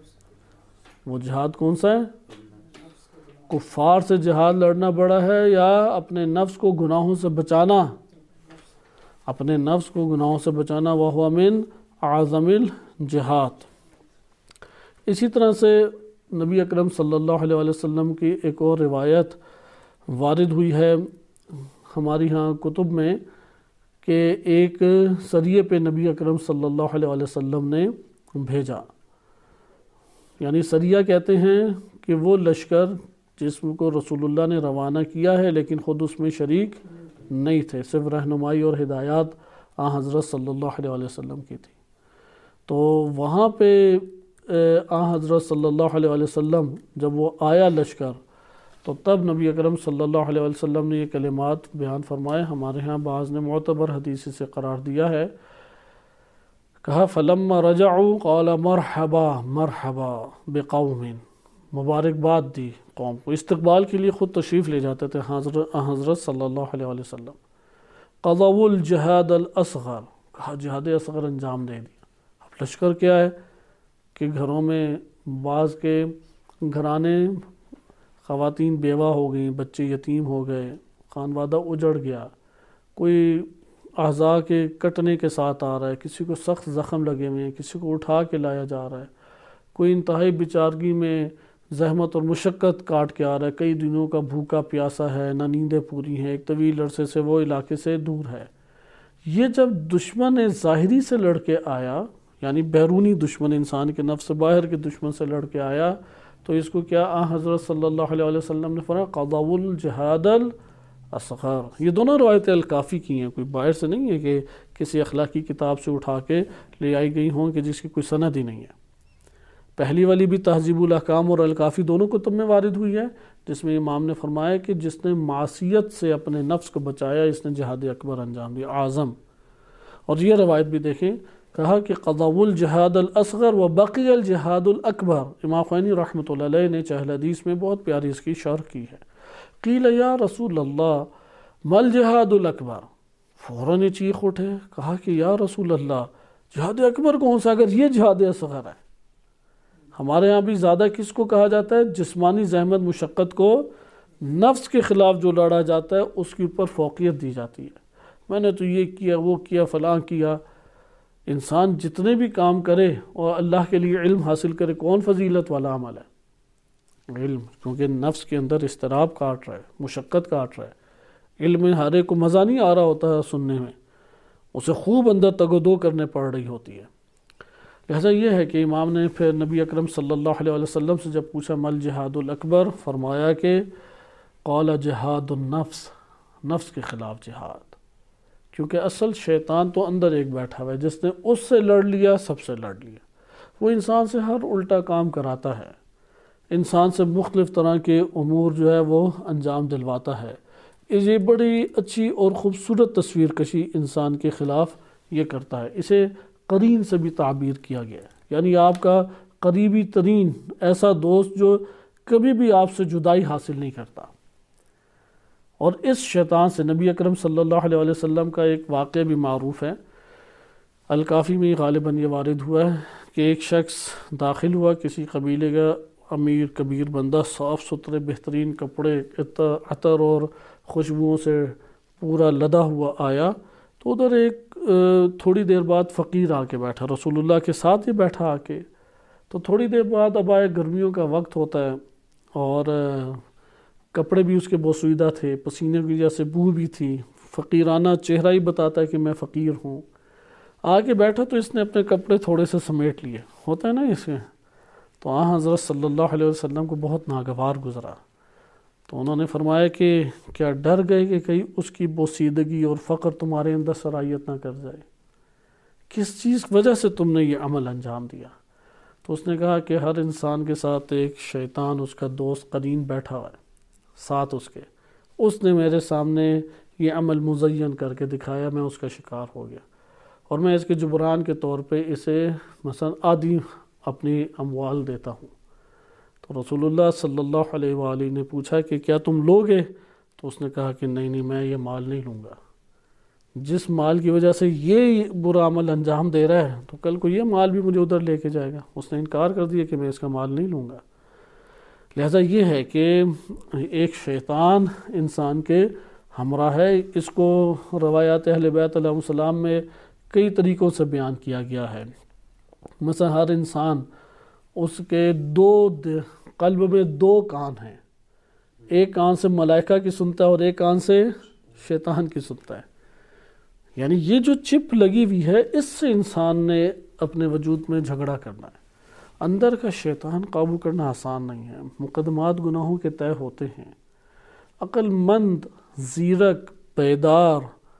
وہ جہاد کون سا ہے؟ کفار سے جہاد لڑنا بڑا ہے یا اپنے نفس کو گناہوں سے بچانا؟ اپنے نفس کو گناہوں سے بچانا، وَهُوَ مِنْ اعظم الجہاد۔ اسی طرح سے نبی اکرم صلی اللہ علیہ وسلم کی ایک اور روایت وارد ہوئی ہے ہماری ہاں کتب میں کہ ایک سریے پہ نبی اکرم صلی اللہ علیہ وسلم نے بھیجا، یعنی سریہ کہتے ہیں کہ وہ لشکر جس کو رسول اللہ نے روانہ کیا ہے لیکن خود اس میں شریک نہیں تھے، صرف رہنمائی اور ہدایات آن حضرت صلی اللہ علیہ وسلم کی تھی۔ تو وہاں پہ آن حضرت صلی اللہ علیہ وسلم جب وہ آیا لشکر، تو تب نبی اکرم صلی اللہ علیہ وسلم نے یہ کلمات بیان فرمائے، ہمارے ہاں بعض نے معتبر حدیث سے قرار دیا ہے۔ کہا فَلَمَّا رَجَعُوا قَالَ مَرْحَبًا مَرْحَبًا بِقَوْمٍ، مبارکباد دی، قوم کو، استقبال کے لیے خود تشریف لے جاتے تھے حضرت حضرت صلی اللہ علیہ وآلہ وسلم۔ قضوا الجہاد الاصغر، کہا جہاد اصغر انجام دے دیا۔ اب لشکر کیا ہے کہ گھروں میں بعض کے گھرانے خواتین بیوہ ہو گئیں، بچے یتیم ہو گئے، خانوادہ اجڑ گیا، کوئی اعضاء کے کٹنے کے ساتھ آ رہا ہے، کسی کو سخت زخم لگے ہوئے ہیں، کسی کو اٹھا کے لایا جا رہا ہے، کوئی انتہائی بیچارگی میں زحمت اور مشقت کاٹ کے آ رہا ہے، کئی دنوں کا بھوکا پیاسا ہے، نہ نیندیں پوری ہیں، ایک طویل عرصے سے وہ علاقے سے دور ہے۔ یہ جب دشمن ظاہری سے لڑ کے آیا، یعنی بیرونی دشمن، انسان کے نفس سے باہر کے دشمن سے لڑ کے آیا، تو اس کو کیا آن حضرت صلی اللہ علیہ وآلہ وسلم نے فرمایا قضوا الجہاد الاصغر۔ یہ دونوں روایتیں الکافی کی ہیں، کوئی باہر سے نہیں ہے کہ کسی اخلاقی کتاب سے اٹھا کے لے آئی گئی ہوں کہ جس کی کوئی سند ہی نہیں ہے۔ پہلی والی بھی تہذیب الاحکام اور الکافی دونوں کتب میں وارد ہوئی ہے، جس میں امام نے فرمایا کہ جس نے معصیت سے اپنے نفس کو بچایا اس نے جہاد اکبر انجام دیا، اعظم۔ اور یہ روایت بھی دیکھیں، کہا کہ قضوا الجہاد الاصغر و بقی الجہاد الاکبر۔ امام خمینی رحمۃ اللہ علیہ نے چہل حدیث میں بہت پیاری اس کی شرح کی ہے۔ قیل یا رسول اللہ ما الجہاد الاکبر، فوراً یہ چیخ اٹھے، کہا کہ یا رسول اللہ جہاد اکبر کون سا، اگر یہ جہاد اصغر ہے۔ ہمارے ہاں بھی زیادہ کس کو کہا جاتا ہے؟ جسمانی زحمت مشقت کو نفس کے خلاف جو لڑا جاتا ہے اس کے اوپر فوقیت دی جاتی ہے۔ میں نے تو یہ کیا، وہ کیا، فلاں کیا۔ انسان جتنے بھی کام کرے اور اللہ کے لیے علم حاصل کرے، کون فضیلت والا عمل ہے؟ علم، کیونکہ نفس کے اندر اضطراب کاٹ رہا ہے، مشقت کاٹ رہا ہے۔ علم میں ہر ایک کو مزہ نہیں آ رہا ہوتا ہے سننے میں، اسے خوب اندر تگ و دو کرنے پڑ رہی ہوتی ہے۔ لہذا یہ ہے کہ امام نے پھر نبی اکرم صلی اللہ علیہ وسلم سے جب پوچھا مل جہاد الاکبر، فرمایا کہ قال جہاد النفس، نفس کے خلاف جہاد، کیونکہ اصل شیطان تو اندر ایک بیٹھا ہوا ہے، جس نے اس سے لڑ لیا سب سے لڑ لیا۔ وہ انسان سے ہر الٹا کام کراتا ہے، انسان سے مختلف طرح کے امور جو ہے وہ انجام دلواتا ہے۔ یہ بڑی اچھی اور خوبصورت تصویر کشی انسان کے خلاف یہ کرتا ہے۔ اسے قرین سے بھی تعبیر کیا گیا ہے، یعنی آپ کا قریبی ترین ایسا دوست جو کبھی بھی آپ سے جدائی حاصل نہیں کرتا۔ اور اس شیطان سے نبی اکرم صلی اللہ علیہ وسلم کا ایک واقعہ بھی معروف ہے، الکافی میں غالباً یہ وارد ہوا ہے کہ ایک شخص داخل ہوا، کسی قبیلے کا امیر کبیر بندہ، صاف ستھرے بہترین کپڑے، عطر اور خوشبوؤں سے پورا لدا ہوا آیا، تو ادھر ایک تھوڑی دیر بعد فقیر آ کے بیٹھا، رسول اللہ کے ساتھ ہی بیٹھا آ کے۔ تو تھوڑی دیر بعد اب آئے، گرمیوں کا وقت ہوتا ہے اور کپڑے بھی اس کے بوسیدہ تھے، پسینے کی وجہ سے بو بھی تھی، فقیرانہ چہرہ ہی بتاتا ہے کہ میں فقیر ہوں۔ آ کے بیٹھا تو اس نے اپنے کپڑے تھوڑے سے سمیٹ لیے، ہوتا ہے نا اس میں۔ تو آن حضرت صلی اللہ علیہ وسلم کو بہت ناگوار گزرا، تو انہوں نے فرمایا کہ کیا ڈر گئے کہ کہیں اس کی بوسیدگی اور فقر تمہارے اندر سرایت نہ کر جائے؟ کس چیز کی وجہ سے تم نے یہ عمل انجام دیا؟ تو اس نے کہا کہ ہر انسان کے ساتھ ایک شیطان، اس کا دوست قرین بیٹھا ہوا ہے ساتھ اس کے، اس نے میرے سامنے یہ عمل مزین کر کے دکھایا، میں اس کا شکار ہو گیا، اور میں اس کے جبران کے طور پہ اسے مثلا آدھی اپنی اموال دیتا ہوں۔ تو رسول اللہ صلی اللہ علیہ وآلہ نے پوچھا کہ کیا تم لوگے؟ تو اس نے کہا کہ نہیں نہیں، میں یہ مال نہیں لوں گا۔ جس مال کی وجہ سے یہ برا عمل انجام دے رہا ہے تو کل کو یہ مال بھی مجھے ادھر لے کے جائے گا۔ اس نے انکار کر دیا کہ میں اس کا مال نہیں لوں گا۔ لہذا یہ ہے کہ ایک شیطان انسان کے ہمراہ ہے، اس کو روایات اہل بیت علیہ السلام میں کئی طریقوں سے بیان کیا گیا ہے۔ مثلا ہر انسان، اس کے دو قلب میں دو کان ہیں، ایک کان سے ملائکہ کی سنتا ہے اور ایک کان سے شیطان کی سنتا ہے۔ یعنی یہ جو چپ لگی ہوئی ہے، اس سے انسان نے اپنے وجود میں جھگڑا کرنا ہے۔ اندر کا شیطان قابو کرنا آسان نہیں ہے، مقدمات گناہوں کے طے ہوتے ہیں۔ عقل مند، زیرک، بیدار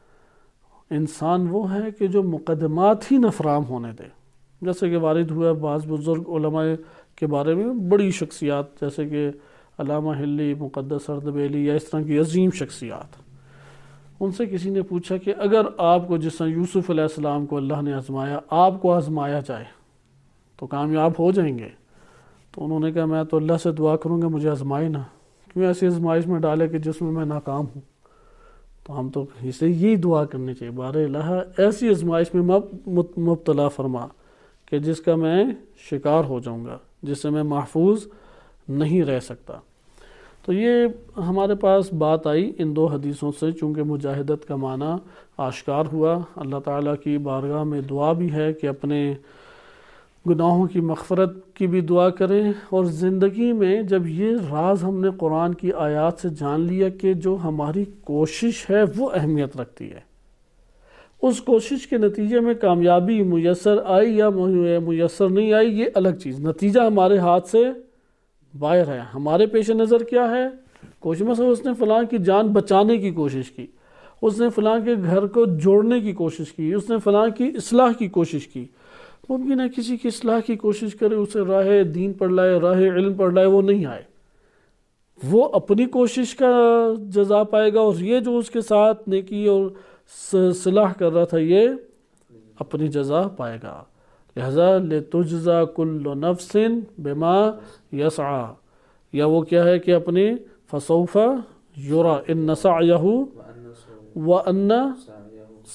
انسان وہ ہے کہ جو مقدمات ہی نہ فراہم ہونے دے، جیسے کہ وارد ہوا بعض بزرگ علماء کے بارے میں، بڑی شخصیات جیسے کہ علامہ حلی، مقدس اردبیلی، یا اس طرح کی عظیم شخصیات، ان سے کسی نے پوچھا کہ اگر آپ کو جس طرح یوسف علیہ السلام کو اللہ نے آزمایا، آپ کو آزمایا جائے تو کامیاب ہو جائیں گے؟ تو انہوں نے کہا میں تو اللہ سے دعا کروں گا مجھے آزمائے نہ، کیوں ایسی آزمائش میں ڈالے کہ جس میں میں ناکام ہوں۔ تو ہم تو اسے یہی دعا کرنی چاہیے، بار الہ ایسی آزمائش میں مب مبتلا فرما کہ جس کا میں شکار ہو جاؤں گا، جس سے میں محفوظ نہیں رہ سکتا۔ تو یہ ہمارے پاس بات آئی ان دو حدیثوں سے، چونکہ مجاہدت کا معنی آشکار ہوا۔ اللہ تعالیٰ کی بارگاہ میں دعا بھی ہے کہ اپنے گناہوں کی مغفرت کی بھی دعا کریں، اور زندگی میں جب یہ راز ہم نے قرآن کی آیات سے جان لیا کہ جو ہماری کوشش ہے وہ اہمیت رکھتی ہے، اس کوشش کے نتیجے میں کامیابی میسر آئی یا میسر نہیں آئی یہ الگ چیز، نتیجہ ہمارے ہاتھ سے باہر ہے۔ ہمارے پیش نظر کیا ہے؟ کوشش مثلا اس نے فلاں کی جان بچانے کی کوشش کی، اس نے فلاں کے گھر کو جوڑنے کی کوشش کی، اس نے فلاں کی اصلاح کی کوشش کی۔ ممکن ہے کسی کی اصلاح کی کوشش کرے، اسے راہ دین پر لائے، راہ علم پر لائے، وہ نہیں آئے، وہ اپنی کوشش کا جزا پائے گا، اور یہ جو اس کے ساتھ نیکی اور صلاح کر رہا تھا یہ اپنی جزا پائے گا۔ لہذا لِتُجْزَى كُلُّ نَفْسٍ بِمَا يَسْعَى، یا وہ کیا ہے کہ اپنی فَسَوْفَ يُرَى إِنَّ سَعْيَهُ وَأَنَّ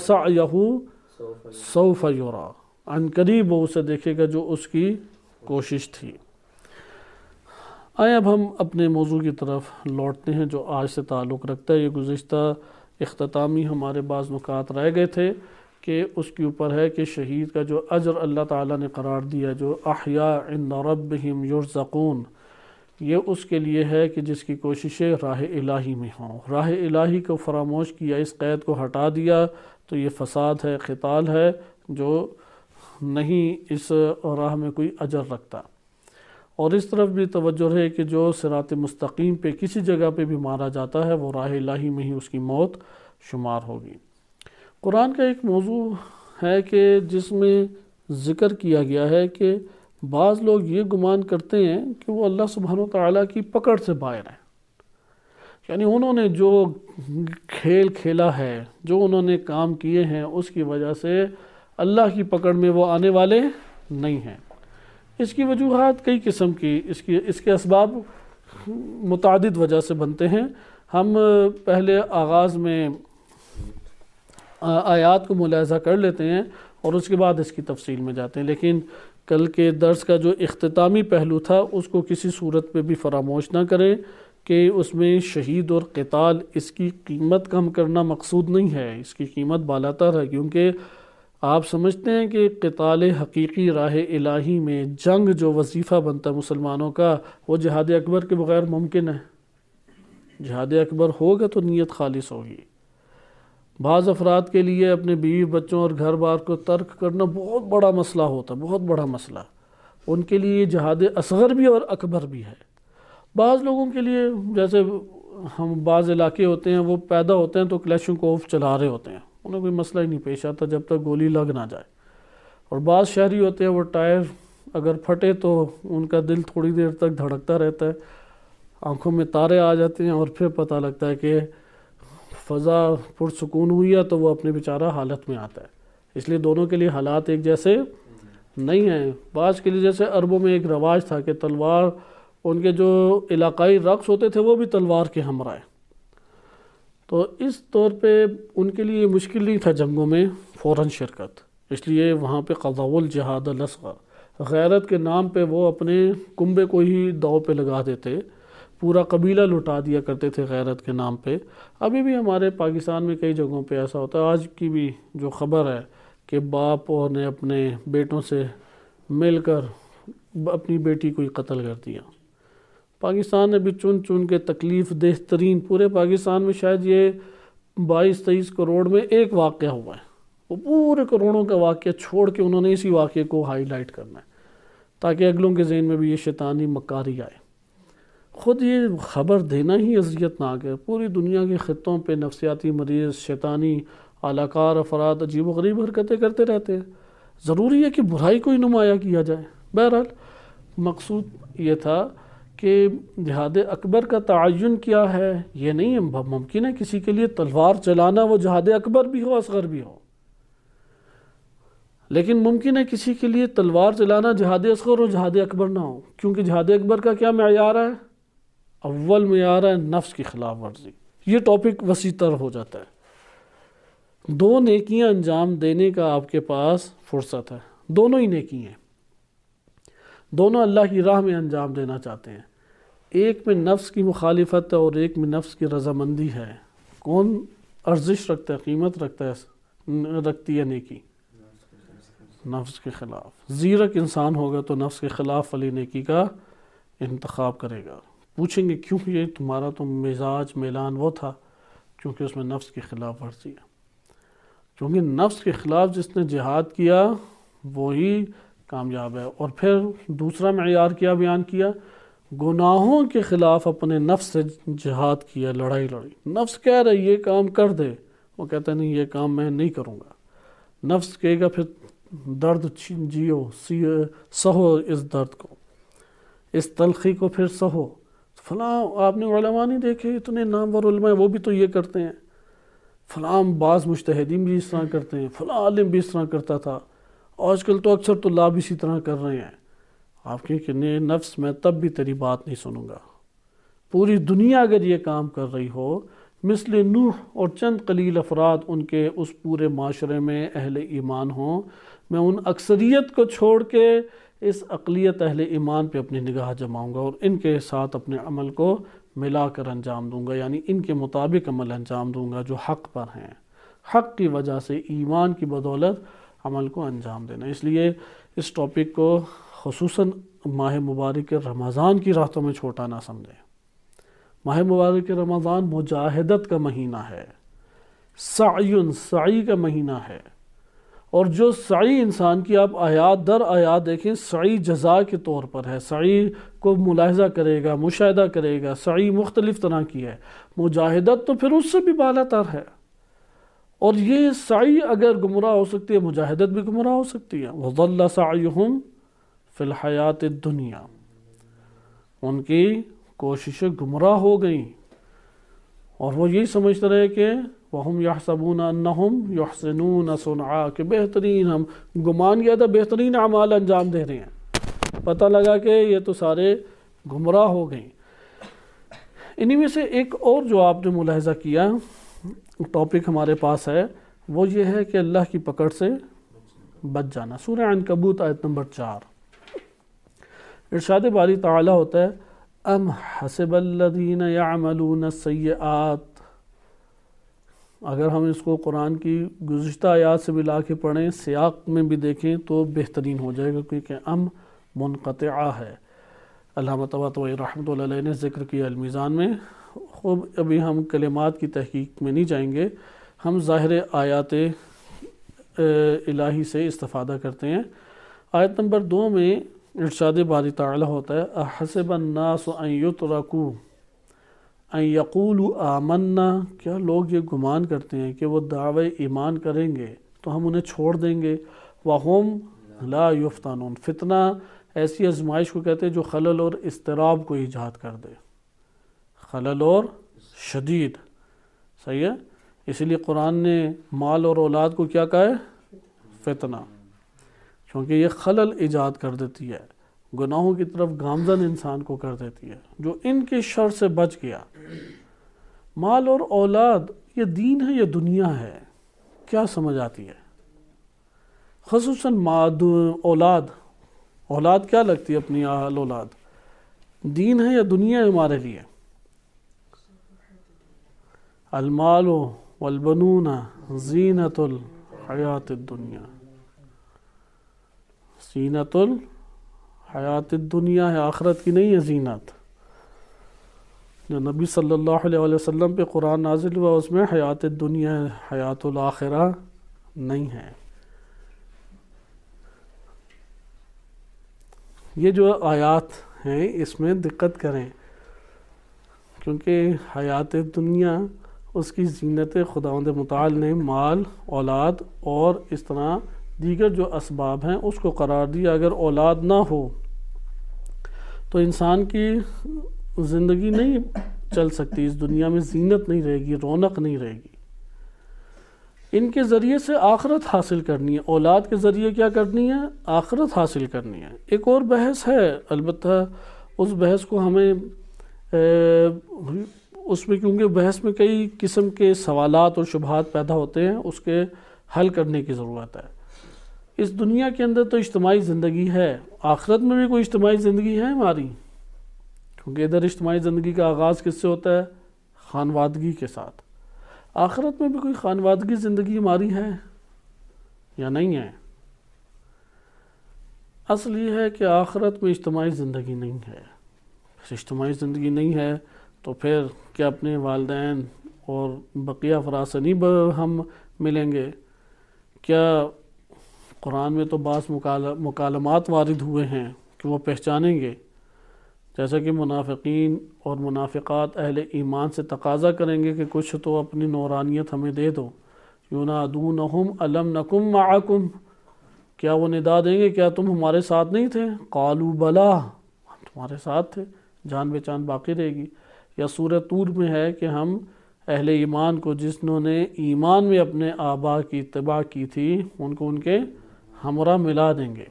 سَعْيَهُ سَوْفَ يُرَى، عن قریب وہ اسے دیکھے گا جو اس کی کوشش تھی۔ آئیں اب ہم اپنے موضوع کی طرف لوٹتے ہیں جو آج سے تعلق رکھتا ہے۔ یہ گزشتہ اختتامی ہمارے بعض نکات رہ گئے تھے کہ اس کے اوپر ہے کہ شہید کا جو اجر اللہ تعالیٰ نے قرار دیا، جو احیاء عند ربہم یرزقون، یہ اس کے لیے ہے کہ جس کی کوششیں راہ الہی میں ہوں۔ راہ الہی کو فراموش کیا، اس قید کو ہٹا دیا تو یہ فساد ہے، قتال ہے، جو نہیں اس راہ میں کوئی اجر رکھتا۔ اور اس طرف بھی توجہ ہے کہ جو صراط مستقیم پہ کسی جگہ پہ بھی مارا جاتا ہے وہ راہ الہی میں ہی اس کی موت شمار ہوگی۔ قرآن کا ایک موضوع ہے کہ جس میں ذکر کیا گیا ہے کہ بعض لوگ یہ گمان کرتے ہیں کہ وہ اللہ سبحانہ وتعالیٰ کی پکڑ سے باہر ہیں، یعنی انہوں نے جو کھیل کھیلا ہے، جو انہوں نے کام کیے ہیں، اس کی وجہ سے اللہ کی پکڑ میں وہ آنے والے نہیں ہیں۔ اس کی وجوہات کئی قسم کی، اس کی اس کے اسباب متعدد وجہ سے بنتے ہیں۔ ہم پہلے آغاز میں آیات کو ملاحظہ کر لیتے ہیں اور اس کے بعد اس کی تفصیل میں جاتے ہیں، لیکن کل کے درس کا جو اختتامی پہلو تھا اس کو کسی صورت پہ بھی فراموش نہ کریں کہ اس میں شہید اور قتال، اس کی قیمت کم کرنا مقصود نہیں ہے، اس کی قیمت بالاتر ہے، کیونکہ آپ سمجھتے ہیں کہ قتال حقیقی راہ الہی میں جنگ جو وظیفہ بنتا ہے مسلمانوں کا، وہ جہاد اکبر کے بغیر ممکن ہے؟ جہاد اکبر ہوگا تو نیت خالص ہوگی۔ بعض افراد کے لیے اپنے بیوی بچوں اور گھر بار کو ترک کرنا بہت بڑا مسئلہ ہوتا ہے، بہت بڑا مسئلہ، ان کے لیے جہاد اصغر بھی اور اکبر بھی ہے۔ بعض لوگوں کے لیے، جیسے ہم بعض علاقے ہوتے ہیں وہ پیدا ہوتے ہیں تو کلیشنکوف چلا رہے ہوتے ہیں، انہیں کوئی مسئلہ ہی نہیں پیش آتا جب تک گولی لگ نہ جائے، اور بعض شہری ہوتے ہیں وہ ٹائر اگر پھٹے تو ان کا دل تھوڑی دیر تک دھڑکتا رہتا ہے، آنکھوں میں تارے آ جاتے ہیں، اور پھر پتہ لگتا ہے کہ فضا پرسکون ہوئی ہے تو وہ اپنے بیچارہ حالت میں آتا ہے۔ اس لیے دونوں کے لیے حالات ایک جیسے نہیں ہیں۔ بعض کے لیے جیسے عربوں میں ایک رواج تھا کہ تلوار، ان کے جو علاقائی رقص ہوتے تھے وہ بھی تلوار کے ہمراہ، تو اس طور پہ ان کے لیے مشکل نہیں تھا جنگوں میں فوراً شرکت، اس لیے وہاں پہ قضاء الجہاد الاصغر، غیرت کے نام پہ وہ اپنے کنبے کو ہی داؤ پہ لگا دیتے، پورا قبیلہ لٹا دیا کرتے تھے غیرت کے نام پہ۔ ابھی بھی ہمارے پاکستان میں کئی جگہوں پہ ایسا ہوتا ہے۔ آج کی بھی جو خبر ہے کہ باپ نے اپنے بیٹوں سے مل کر اپنی بیٹی کو ہی قتل کر دیا۔ پاکستان نے بھی چن چن کے تکلیف دہ ترین، پورے پاکستان میں شاید یہ بائیس تیئیس کروڑ میں ایک واقعہ ہوا ہے، وہ پورے کروڑوں کا واقعہ چھوڑ کے انہوں نے اسی واقعے کو ہائی لائٹ کرنا ہے تاکہ اگلوں کے ذہن میں بھی یہ شیطانی مکاری آئے۔ خود یہ خبر دینا ہی اذیت ناک ہے۔ پوری دنیا کے خطوں پہ نفسیاتی مریض، شیطانی اعلی کار افراد عجیب و غریب حرکتیں کرتے رہتے ہیں، ضروری ہے کہ برائی کو ہی نمایاں کیا جائے۔ بہرحال مقصود یہ تھا کہ جہاد اکبر کا تعین کیا ہے، یہ نہیں ہے ممکن ہے کسی کے لیے تلوار چلانا وہ جہاد اکبر بھی ہو اصغر بھی ہو۔ لیکن ممکن ہے کسی کے لیے تلوار چلانا جہاد اصغر اور جہاد اکبر نہ ہو، کیونکہ جہاد اکبر کا کیا معیار ہے؟ اول معیار ہے نفس کی خلاف ورزی۔ یہ ٹاپک وسیع تر ہو جاتا ہے۔ دو نیکیاں انجام دینے کا آپ کے پاس فرصت ہے، دونوں ہی نیکی ہیں، دونوں اللہ کی راہ میں انجام دینا چاہتے ہیں۔ ایک میں نفس کی مخالفت ہے اور ایک میں نفس کی رضامندی ہے۔ کون ارزش رکھتا ہے، قیمت رکھتا ہے، رکھتی ہے نیکی؟ نفس کے خلاف۔ زیرک انسان ہوگا تو نفس کے خلاف والی نیکی کا انتخاب کرے گا۔ پوچھیں گے کیوں؟ یہ تمہارا تو مزاج میلان وہ تھا، کیونکہ اس میں نفس کی خلاف ورزی ہے۔ کیونکہ نفس کے خلاف جس نے جہاد کیا وہی کامیاب ہے۔ اور پھر دوسرا معیار کیا بیان کیا؟ گناہوں کے خلاف اپنے نفس سے جہاد کیا، لڑائی لڑی۔ نفس کہہ رہا ہے یہ کام کر دے، وہ کہتا ہے نہیں یہ کام میں نہیں کروں گا۔ نفس کہے گا پھر درد جیو، سہو اس درد کو، اس تلخی کو پھر سہو۔ فلاں آپ نے علماء نہیں دیکھے، اتنے نامور علماء وہ بھی تو یہ کرتے ہیں، فلاں بعض مجتہدین بھی اس طرح کرتے ہیں، فلاں عالم بھی اس طرح کرتا تھا، آج کل تو اکثر طلاب اسی طرح کر رہے ہیں۔ آپ کے کہ نفس میں تب بھی تیری بات نہیں سنوں گا۔ پوری دنیا اگر یہ کام کر رہی ہو، مثل نوح اور چند قلیل افراد ان کے اس پورے معاشرے میں اہل ایمان ہوں، میں ان اکثریت کو چھوڑ کے اس اقلیت اہل ایمان پہ اپنی نگاہ جماؤں گا اور ان کے ساتھ اپنے عمل کو ملا کر انجام دوں گا، یعنی ان کے مطابق عمل انجام دوں گا جو حق پر ہیں، حق کی وجہ سے ایمان کی بدولت عمل کو انجام دینا۔ اس لیے اس ٹاپک کو خصوصاً ماہ مبارک رمضان کی راتوں میں چھوٹا نہ سمجھیں۔ ماہ مبارک رمضان مجاہدت کا مہینہ ہے، سعی سعی کا مہینہ ہے، اور جو سعی انسان کی آپ آیات در آیات دیکھیں، سعی جزا کے طور پر ہے، سعی کو ملاحظہ کرے گا، مشاہدہ کرے گا، سعی مختلف طرح کی ہے، مجاہدت تو پھر اس سے بھی بالا تر ہے۔ اور یہ سعی اگر گمراہ ہو سکتی ہے، مجاہدت بھی گمراہ ہو سکتی ہے۔ وَضَلَّ سَعْيُهُمْ فِي الْحَيَاةِ الدُّنْيَا، ان کی کوششیں گمراہ ہو گئیں اور وہ یہی سمجھتے رہے کہ وَهُمْ يَحْسَبُونَ أَنَّهُمْ يُحْسِنُونَ صُنْعًا، کہ بہترین، ہم گمان کیا تھا بہترین اعمال انجام دے رہے ہیں، پتہ لگا کہ یہ تو سارے گمراہ ہو گئیں۔ انہی میں سے ایک اور جو آپ نے ملاحظہ کیا ٹاپک ہمارے پاس ہے، وہ یہ ہے کہ اللہ کی پکڑ سے بچ جانا۔ سورہ عنکبوت آیت نمبر چار، ارشاد باری تعالیٰ ہوتا ہے ام حسب الذین یعملون السیئات۔ اگر ہم اس کو قرآن کی گزشتہ آیات سے ملا کے پڑھیں، سیاق میں بھی دیکھیں تو بہترین ہو جائے گا، کیونکہ ام منقطعہ ہے۔ علامہ طباطبائی رحمۃ اللہ علیہ نے ذکر کیا المیزان میں۔ خوب ابھی ہم کلمات کی تحقیق میں نہیں جائیں گے، ہم ظاہر آیات الہی سے استفادہ کرتے ہیں۔ آیت نمبر دو میں ارشاد باری تعالیٰ ہوتا ہے احسب الناس ان یترکوا ان یقولوا آمنا، کیا لوگ یہ گمان کرتے ہیں کہ وہ دعوی ایمان کریں گے تو ہم انہیں چھوڑ دیں گے؟ وَهُمْ لَا يُفْتَنُونَ، فتنہ ایسی آزمائش کو کہتے ہیں جو خلل اور اضطراب کو ایجاد کر دے، خلل اور شدید، صحیح ہے؟ اسی لیے قرآن نے مال اور اولاد کو کیا کہا ہے؟ فتنہ، کیونکہ یہ خلل ایجاد کر دیتی ہے، گناہوں کی طرف گامزن انسان کو کر دیتی ہے۔ جو ان کے شر سے بچ گیا، مال اور اولاد یہ دین ہے یا دنیا ہے؟ کیا سمجھ آتی ہے؟ خصوصاً اولاد اولاد کیا لگتی ہے اپنی آل اولاد؟ دین ہے یا دنیا ہے ہمارے لیے؟ المال والبنون زینت الحیات الدنیا، زینت الحیات الدنیا ہے، آخرت کی نہیں ہے زینت۔ جو نبی صلی اللہ علیہ وسلم پہ قرآن نازل ہوا اس میں حیات الدنیا ہے، حیات الآخرہ نہیں ہے۔ یہ جو آیات ہیں اس میں دقت کریں، کیونکہ حیات دنیا اس کی زینت خداوند متعال نے مال، اولاد اور اس طرح دیگر جو اسباب ہیں اس کو قرار دیا۔ اگر اولاد نہ ہو تو انسان کی زندگی نہیں چل سکتی، اس دنیا میں زینت نہیں رہے گی، رونق نہیں رہے گی۔ ان کے ذریعے سے آخرت حاصل کرنی ہے، اولاد کے ذریعے کیا کرنی ہے؟ آخرت حاصل کرنی ہے۔ ایک اور بحث ہے، البتہ اس بحث کو ہمیں اس میں کیونکہ بحث میں کئی قسم کے سوالات اور شبہات پیدا ہوتے ہیں، اس کے حل کرنے کی ضرورت ہے۔ اس دنیا کے اندر تو اجتماعی زندگی ہے، آخرت میں بھی کوئی اجتماعی زندگی ہے ہماری؟ کیونکہ ادھر اجتماعی زندگی کا آغاز کس سے ہوتا ہے؟ خانوادگی کے ساتھ۔ آخرت میں بھی کوئی خانوادگی زندگی ہماری ہے یا نہیں ہے؟ اصل یہ ہے کہ آخرت میں اجتماعی زندگی نہیں ہے۔ اجتماعی زندگی نہیں ہے تو پھر کیا اپنے والدین اور بقیہ افراد سے نہیں ہم ملیں گے؟ کیا قرآن میں تو بعض مکالمات وارد ہوئے ہیں کہ وہ پہچانیں گے، جیسا کہ منافقین اور منافقات اہل ایمان سے تقاضا کریں گے کہ کچھ تو اپنی نورانیت ہمیں دے دو۔ یونادونہم الم نکم معکم، کیا وہ ندا دیں گے کیا تم ہمارے ساتھ نہیں تھے؟ قالوا بلا، ہم تمہارے ساتھ تھے، جان بے جان باقی رہے گی۔ یا سورہ طور میں ہے کہ ہم اہل ایمان کو جنہوں نے ایمان میں اپنے آبا کی اتباع کی تھی ان کو ان کے ہمراہ ملا دیں گے۔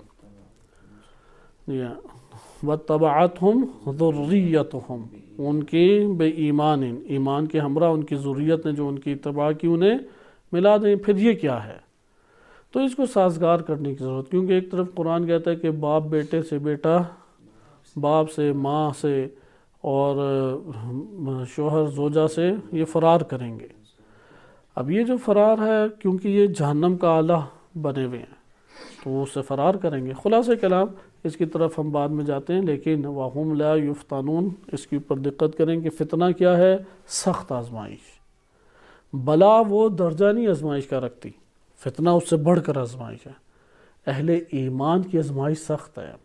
وَاتَّبَعَتْهُمْ ذُرِّيَّتُهُمْ، ان کی بے ایمان ایمان کے ہمراہ ان کی ذریت نے جو ان کی اتباع کی انہیں ملا دیں۔ پھر یہ کیا ہے؟ تو اس کو سازگار کرنے کی ضرورت، کیونکہ ایک طرف قرآن کہتا ہے کہ باپ بیٹے سے، بیٹا باپ سے، ماں سے، اور شوہر زوجہ سے یہ فرار کریں گے۔ اب یہ جو فرار ہے کیونکہ یہ جہنم کا آلہ بنے ہوئے ہیں تو وہ اس سے فرار کریں گے۔ خلاصہ کلام اس کی طرف ہم بعد میں جاتے ہیں، لیکن وَهُمْ لَا يُفْتَنُونَ اس کے اوپر دقت کریں کہ فتنہ کیا ہے؟ سخت آزمائش۔ بلا وہ درجہ نہیں آزمائش کا رکھتی، فتنہ اس سے بڑھ کر آزمائش ہے۔ اہل ایمان کی آزمائش سخت ہے،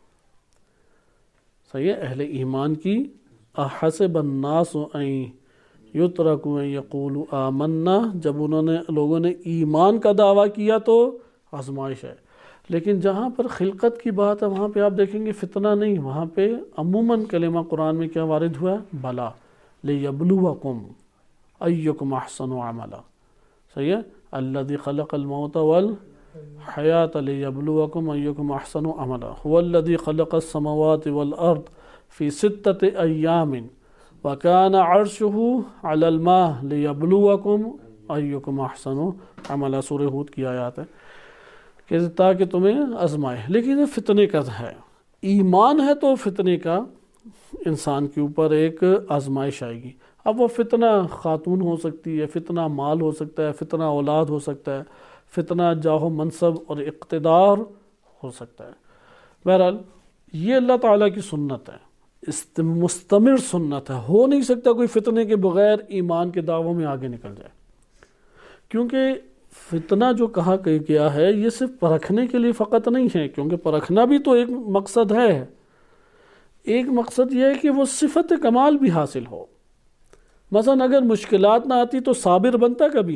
صحیح ہے؟ اہل ایمان کی احسب الناس ان یترکوا ان یقولوا آمنا، جب انہوں نے لوگوں نے ایمان کا دعویٰ کیا تو آزمائش ہے، لیکن جہاں پر خلقت کی بات ہے وہاں پہ آپ دیکھیں گے فتنہ نہیں، وہاں پہ عموماً کلمہ قرآن میں کیا وارد ہوا ہے؟ بلا، لیبلوکم ایکم احسن عملا، صحیح ہے؟ الذی خلق الموت والحیات لیبلوکم ایکم احسن عملا، هو الذی خلق السماوات والارض فی ستۃ ایام وکان عرشہ علی الماء لیبلوکم ایکم احسن عملا، سورہ ہود کی آیات ہے کہ تاکہ تمہیں آزمائے۔ لیکن یہ فتنے کا ہے، ایمان ہے تو فتنے کا انسان کے اوپر ایک آزمائش آئے گی۔ اب وہ فتنہ خاتون ہو سکتی ہے، فتنہ مال ہو سکتا ہے، فتنہ اولاد ہو سکتا ہے، فتنہ جاہ و منصب اور اقتدار ہو سکتا ہے۔ بہرحال یہ اللہ تعالیٰ کی سنت ہے، مستمر سنت ہے، ہو نہیں سکتا کوئی فتنے کے بغیر ایمان کے دعووں میں آگے نکل جائے، کیونکہ فتنہ جو کہا گیا ہے یہ صرف پرکھنے کے لیے فقط نہیں ہے، کیونکہ پرکھنا بھی تو ایک مقصد ہے۔ ایک مقصد یہ ہے کہ وہ صفت کمال بھی حاصل ہو۔ مثلا اگر مشکلات نہ آتی تو صابر بنتا کبھی؟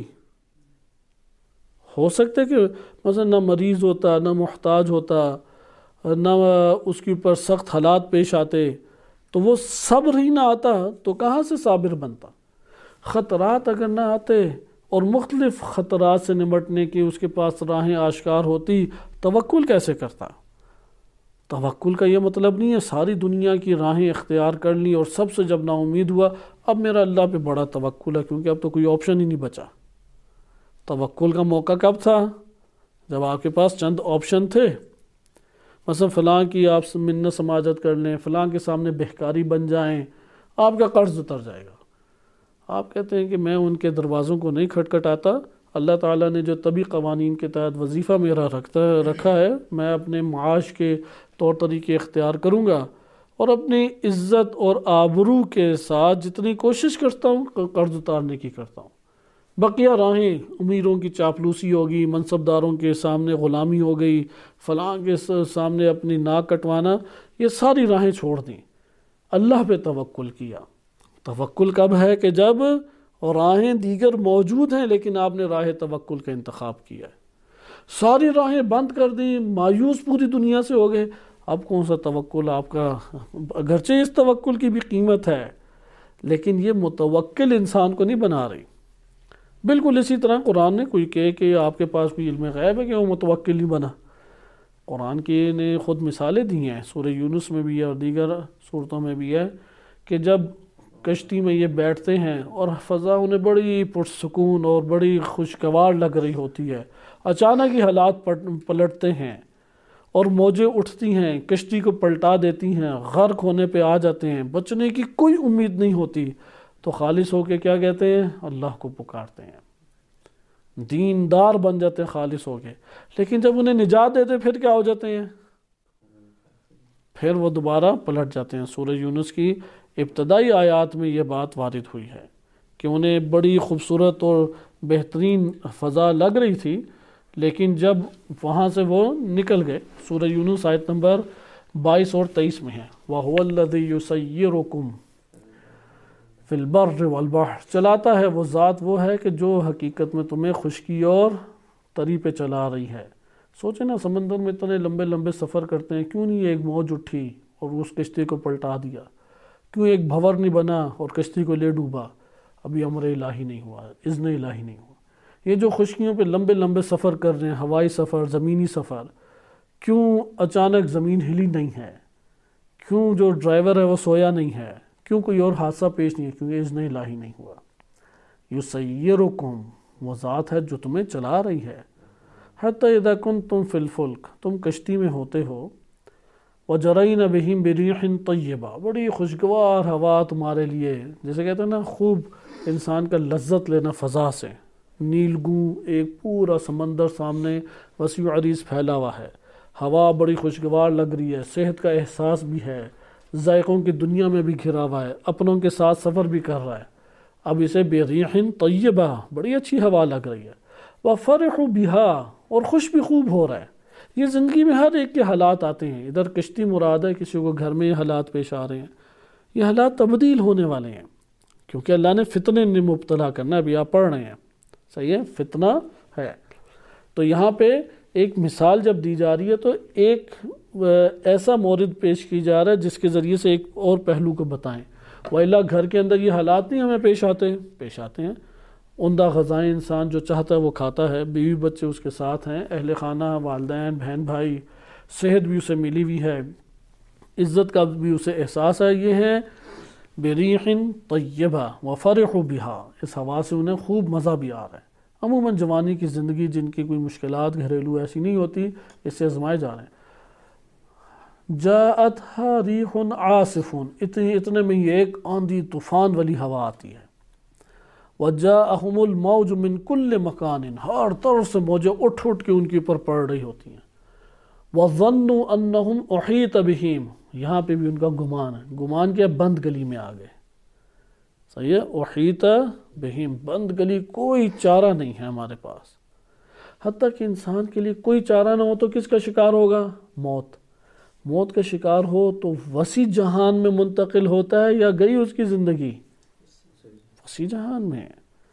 ہو سکتا ہے کہ مثلا نہ مریض ہوتا، نہ محتاج ہوتا، نہ اس کے اوپر سخت حالات پیش آتے تو وہ صبر ہی نہ آتا تو کہاں سے صابر بنتا؟ خطرات اگر نہ آتے اور مختلف خطرات سے نمٹنے کی اس کے پاس راہیں آشکار ہوتی، توکل کیسے کرتا؟ توکل کا یہ مطلب نہیں ہے ساری دنیا کی راہیں اختیار کر لی اور سب سے جب نا امید ہوا اب میرا اللہ پہ بڑا توکل ہے، کیونکہ اب تو کوئی آپشن ہی نہیں بچا۔ توکل کا موقع کب تھا؟ جب آپ کے پاس چند آپشن تھے، مثلا فلاں کی آپ منت سماجت کر لیں، فلاں کے سامنے بہکاری بن جائیں، آپ کا قرض اتر جائے گا۔ آپ کہتے ہیں کہ میں ان کے دروازوں کو نہیں کھٹکھٹاتا، اللہ تعالیٰ نے جو طبی قوانین کے تحت وظیفہ میرا رکھتا رکھا ہے میں اپنے معاش کے طور طریقے اختیار کروں گا اور اپنی عزت اور آبرو کے ساتھ جتنی کوشش کرتا ہوں قرض اتارنے کی کرتا ہوں۔ بقیہ راہیں امیروں کی چاپلوسی ہوگی، منصبداروں کے سامنے غلامی ہو گئی، فلاں کے سامنے اپنی ناک کٹوانا، یہ ساری راہیں چھوڑ دیں، اللہ پہ توکل کیا۔ توکل کب ہے؟ کہ جب راہیں دیگر موجود ہیں لیکن آپ نے راہ توکل کا انتخاب کیا ہے۔ ساری راہیں بند کر دیں، مایوس پوری دنیا سے ہو گئے، اب کون سا توکل آپ کا؟ اگرچہ اس توکل کی بھی قیمت ہے لیکن یہ متوکل انسان کو نہیں بنا رہی۔ بالکل اسی طرح قرآن نے کوئی کہے کہ آپ کے پاس کوئی علم غیب ہے کہ وہ متوکل نہیں بنا، قرآن کی نے خود مثالیں دی ہیں، سورہ یونس میں بھی ہے اور دیگر صورتوں میں بھی ہے کہ جب کشتی میں یہ بیٹھتے ہیں اور فضا انہیں بڑی پرسکون اور بڑی خوشگوار لگ رہی ہوتی ہے، اچانک ہی حالات پلٹتے ہیں اور موجیں اٹھتی ہیں، کشتی کو پلٹا دیتی ہیں، غرق ہونے پہ آ جاتے ہیں، بچنے کی کوئی امید نہیں ہوتی، تو خالص ہو کے کیا کہتے ہیں؟ اللہ کو پکارتے ہیں، دیندار بن جاتے ہیں خالص ہو کے۔ لیکن جب انہیں نجات دیتے پھر کیا ہو جاتے ہیں؟ پھر وہ دوبارہ پلٹ جاتے ہیں۔ سورہ یونس کی ابتدائی آیات میں یہ بات وارد ہوئی ہے کہ انہیں بڑی خوبصورت اور بہترین فضا لگ رہی تھی، لیکن جب وہاں سے وہ نکل گئے، سورہ یونس آیت نمبر بائیس اور تیئیس میں ہے، وَهُوَ الَّذِي يُسَيِّرُكُمْ فِي الْبَرِّ وَالْبَحْرِ، چلاتا ہے وہ ذات وہ ہے کہ جو حقیقت میں تمہیں خشکی اور تری پہ چلا رہی ہے۔ سوچیں نا، سمندر میں اتنے لمبے لمبے سفر کرتے ہیں، کیوں نہیں ایک موج اٹھی اور اس کشتی کو پلٹا دیا؟ کیوں ایک بھور نہیں بنا اور کشتی کو لے ڈوبا؟ ابھی امر الہی نہیں ہوا، اذن الہی نہیں ہوا۔ یہ جو خشکیوں پہ لمبے لمبے سفر کر رہے ہیں، ہوائی سفر، زمینی سفر، کیوں اچانک زمین ہلی نہیں ہے؟ کیوں جو ڈرائیور ہے وہ سویا نہیں ہے؟ کیوں کوئی اور حادثہ پیش نہیں ہے؟ کیونکہ اذن الہی نہیں ہوا۔ یسیرکم، وہ ذات ہے جو تمہیں چلا رہی ہے، حتی اذا کنتم فی الفلک، تم کشتی میں ہوتے ہو، وجرین بہم بریح طیبہ، بڑی خوشگوار ہوا تمہارے لیے، جیسے کہتے ہیں نا خوب انسان کا لذت لینا فضا سے، نیلگوں ایک پورا سمندر سامنے وسیع عریض پھیلا ہوا ہے، ہوا بڑی خوشگوار لگ رہی ہے، صحت کا احساس بھی ہے، ذائقوں کی دنیا میں بھی گھرا ہوا ہے، اپنوں کے ساتھ سفر بھی کر رہا ہے۔ اب اسے بریح طیبہ، بڑی اچھی ہوا لگ رہی ہے، وَفَرِحُ بِهَا، اور خوش بھی خوب ہو رہا ہے۔ یہ زندگی میں ہر ایک کے حالات آتے ہیں، ادھر کشتی مراد ہے، کسی کو گھر میں یہ حالات پیش آ رہے ہیں، یہ حالات تبدیل ہونے والے ہیں، کیونکہ اللہ نے فتنے میں مبتلا کرنا، ابھی آپ پڑھ رہے ہیں، صحیح ہے، فتنہ ہے۔ تو یہاں پہ ایک مثال جب دی جا رہی ہے تو ایک ایسا مورد پیش کی جا رہا ہے جس کے ذریعے سے ایک اور پہلو کو بتائیں۔ وَإِلَّا گھر کے اندر یہ حالات نہیں ہمیں پیش آتے پیش آتے ہیں، عمدہ غذائیں انسان جو چاہتا ہے وہ کھاتا ہے، بیوی بچے اس کے ساتھ ہیں، اہل خانہ، والدین، بہن بھائی، صحت بھی اسے ملی ہوئی ہے، عزت کا بھی اسے احساس ہے، یہ ہے بریح طیبہ وفرح بہا، اس ہوا سے انہیں خوب مزہ بھی آ رہا ہے۔ عموماً جوانی کی زندگی جن کی کوئی مشکلات گھریلو ایسی نہیں ہوتی، اس سے آزمائے جا رہے ہیں۔ جاءتها ریح عاصف، اتنے اتنے میں یہ ایک آندھی طوفان والی ہوا آتی ہے۔ وجاءہم الموج من کل مکان، ہر طرف سے موجیں اٹھ اٹھ کے ان کے اوپر پڑ رہی ہوتی ہیں۔ وظنوا انہم احیط بہم، یہاں پہ بھی ان کا گمان ہے، گمان کیا؟ بند گلی میں آ گئے، صحیح ہے، احیط بہم، بند گلی، کوئی چارہ نہیں ہے ہمارے پاس۔ حتیٰ کہ انسان کے لیے کوئی چارہ نہ ہو تو کس کا شکار ہوگا؟ موت۔ موت کا شکار ہو تو وسیع جہان میں منتقل ہوتا ہے یا گئی اس کی زندگی؟ وسیع جہان میں۔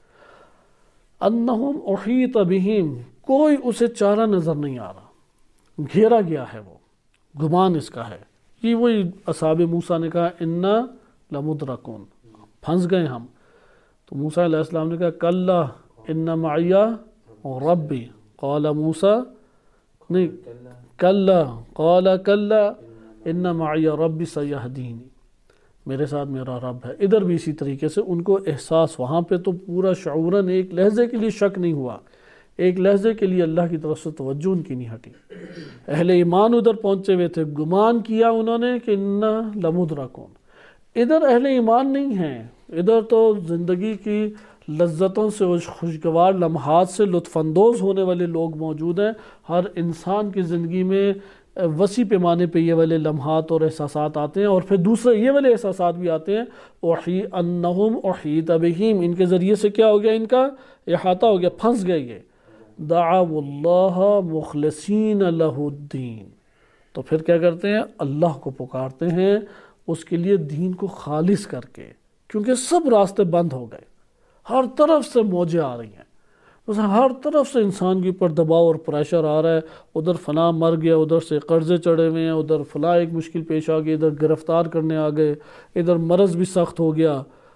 انہم احیط بہم، کوئی اسے چارہ نظر نہیں آ رہا، گھیرا گیا ہے، وہ گمان اس کا ہے۔ یہ وہی اصحاب موسیٰ نے کہا انا لمدرکون، پھنس گئے ہم، تو موسیٰ علیہ السلام نے کہا کلا ان معی ربی، قال موسیٰ نہیں کلا قال کلا ان معی ربی سیہدینی، میرے ساتھ میرا رب ہے۔ ادھر بھی اسی طریقے سے ان کو احساس، وہاں پہ تو پورا شعوراً ایک لحظے کے لیے شک نہیں ہوا، ایک لحظے کے لیے اللہ کی طرف سے توجہ ان کی نہیں ہٹی۔ اہل ایمان ادھر پہنچے ہوئے تھے، گمان کیا انہوں نے کہ انا لمدرکون، ادھر اہل ایمان نہیں ہیں، ادھر تو زندگی کی لذتوں سے، خوشگوار لمحات سے لطف اندوز ہونے والے لوگ موجود ہیں۔ ہر انسان کی زندگی میں وسیع پیمانے پہ یہ والے لمحات اور احساسات آتے ہیں، اور پھر دوسرے یہ والے احساسات بھی آتے ہیں، احی انہم احیط بہم، ان کے ذریعے سے کیا ہو گیا؟ ان کا احاطہ ہو گیا، پھنس گئے یہ۔ دعوا اللہ مخلصین لہ الدین، تو پھر کیا کرتے ہیں؟ اللہ کو پکارتے ہیں اس کے لیے دین کو خالص کر کے، کیونکہ سب راستے بند ہو گئے، ہر طرف سے موجیں آ رہی ہیں، بس ہر طرف سے انسان کے اوپر دباؤ اور پریشر آ رہا ہے، ادھر فلاں مر گیا، ادھر سے قرضے چڑھے ہوئے ہیں، ادھر فلاں ایک مشکل پیش آ گئی، ادھر گرفتار کرنے آ گئے، ادھر مرض بھی سخت ہو گیا،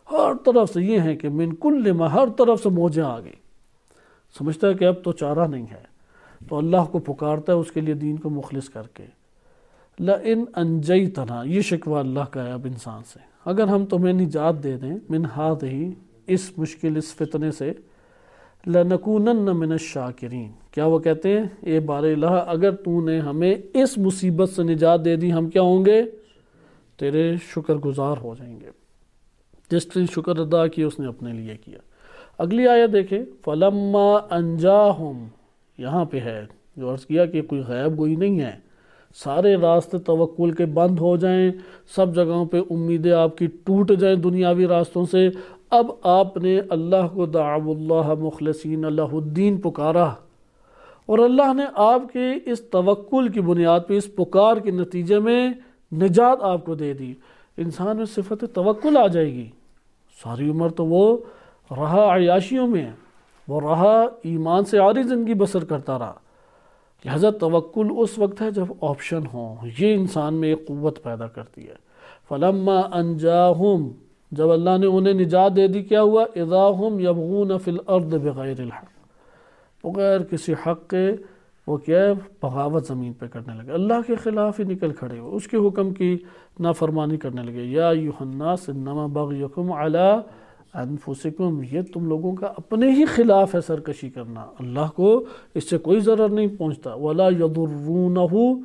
ہر طرف سے یہ ہے کہ من کل ما، ہر طرف سے موجیں آ گئی، سمجھتا ہے کہ اب تو چارہ نہیں ہے، تو اللہ کو پکارتا ہے اس کے لیے دین کو مخلص کر کے۔ لَإِنْ أَنْجَيْتَنَا، یہ شکوہ اللہ کا ہے اب انسان سے، اگر ہم تمہیں نجات دے دیں من ہذہ، اس مشکل اس فتنے سے، لَنَكُونَنَّ مِنَ الشَّاكِرِينَ، کیا وہ کہتے ہیں اے بار الہ اگر تو نے ہمیں اس مصیبت سے نجات دے دی، ہم کیا ہوں گے؟ تیرے شکر گزار ہو جائیں گے۔ جس نے شکر ادا کیا اس نے اپنے لیے کیا۔ اگلی آیت دیکھیں، فَلَمَّا أَنْجَاهُمْ، یہاں پہ ہے جو عرض کیا کہ کوئی غیب گوئی نہیں ہے، سارے راستے توکل کے بند ہو جائیں، سب جگہوں پہ امیدیں آپ کی ٹوٹ جائیں دنیاوی راستوں سے، اب آپ نے اللہ کو دعوا اللہ مخلصین اللہ الدین پکارا، اور اللہ نے آپ کے اس توکل کی بنیاد پہ اس پکار کے نتیجے میں نجات آپ کو دے دی، انسان میں صفت توکل آ جائے گی۔ ساری عمر تو وہ رہا عیاشیوں میں، وہ رہا ایمان سے عاری زندگی بسر کرتا رہا، لہذا توکل اس وقت ہے جب آپشن ہو، یہ انسان میں ایک قوت پیدا کرتی ہے۔ فلما انجاہم، جب اللہ نے انہیں نجات دے دی، کیا ہوا؟ اذا ہم یبغون فی الارض بغیر الحق، بغیر کسی حق کے وہ کیا ہے؟ بغاوت زمین پہ کرنے لگے، اللہ کے خلاف ہی نکل کھڑے ہوئے، اس کے حکم کی نافرمانی کرنے لگے۔ یا ایھا الناس انما بغیکم علی انفسکم، یہ تم لوگوں کا اپنے ہی خلاف ہے سرکشی کرنا، اللہ کو اس سے کوئی ضرر نہیں پہنچتا۔ ولا یضرونہ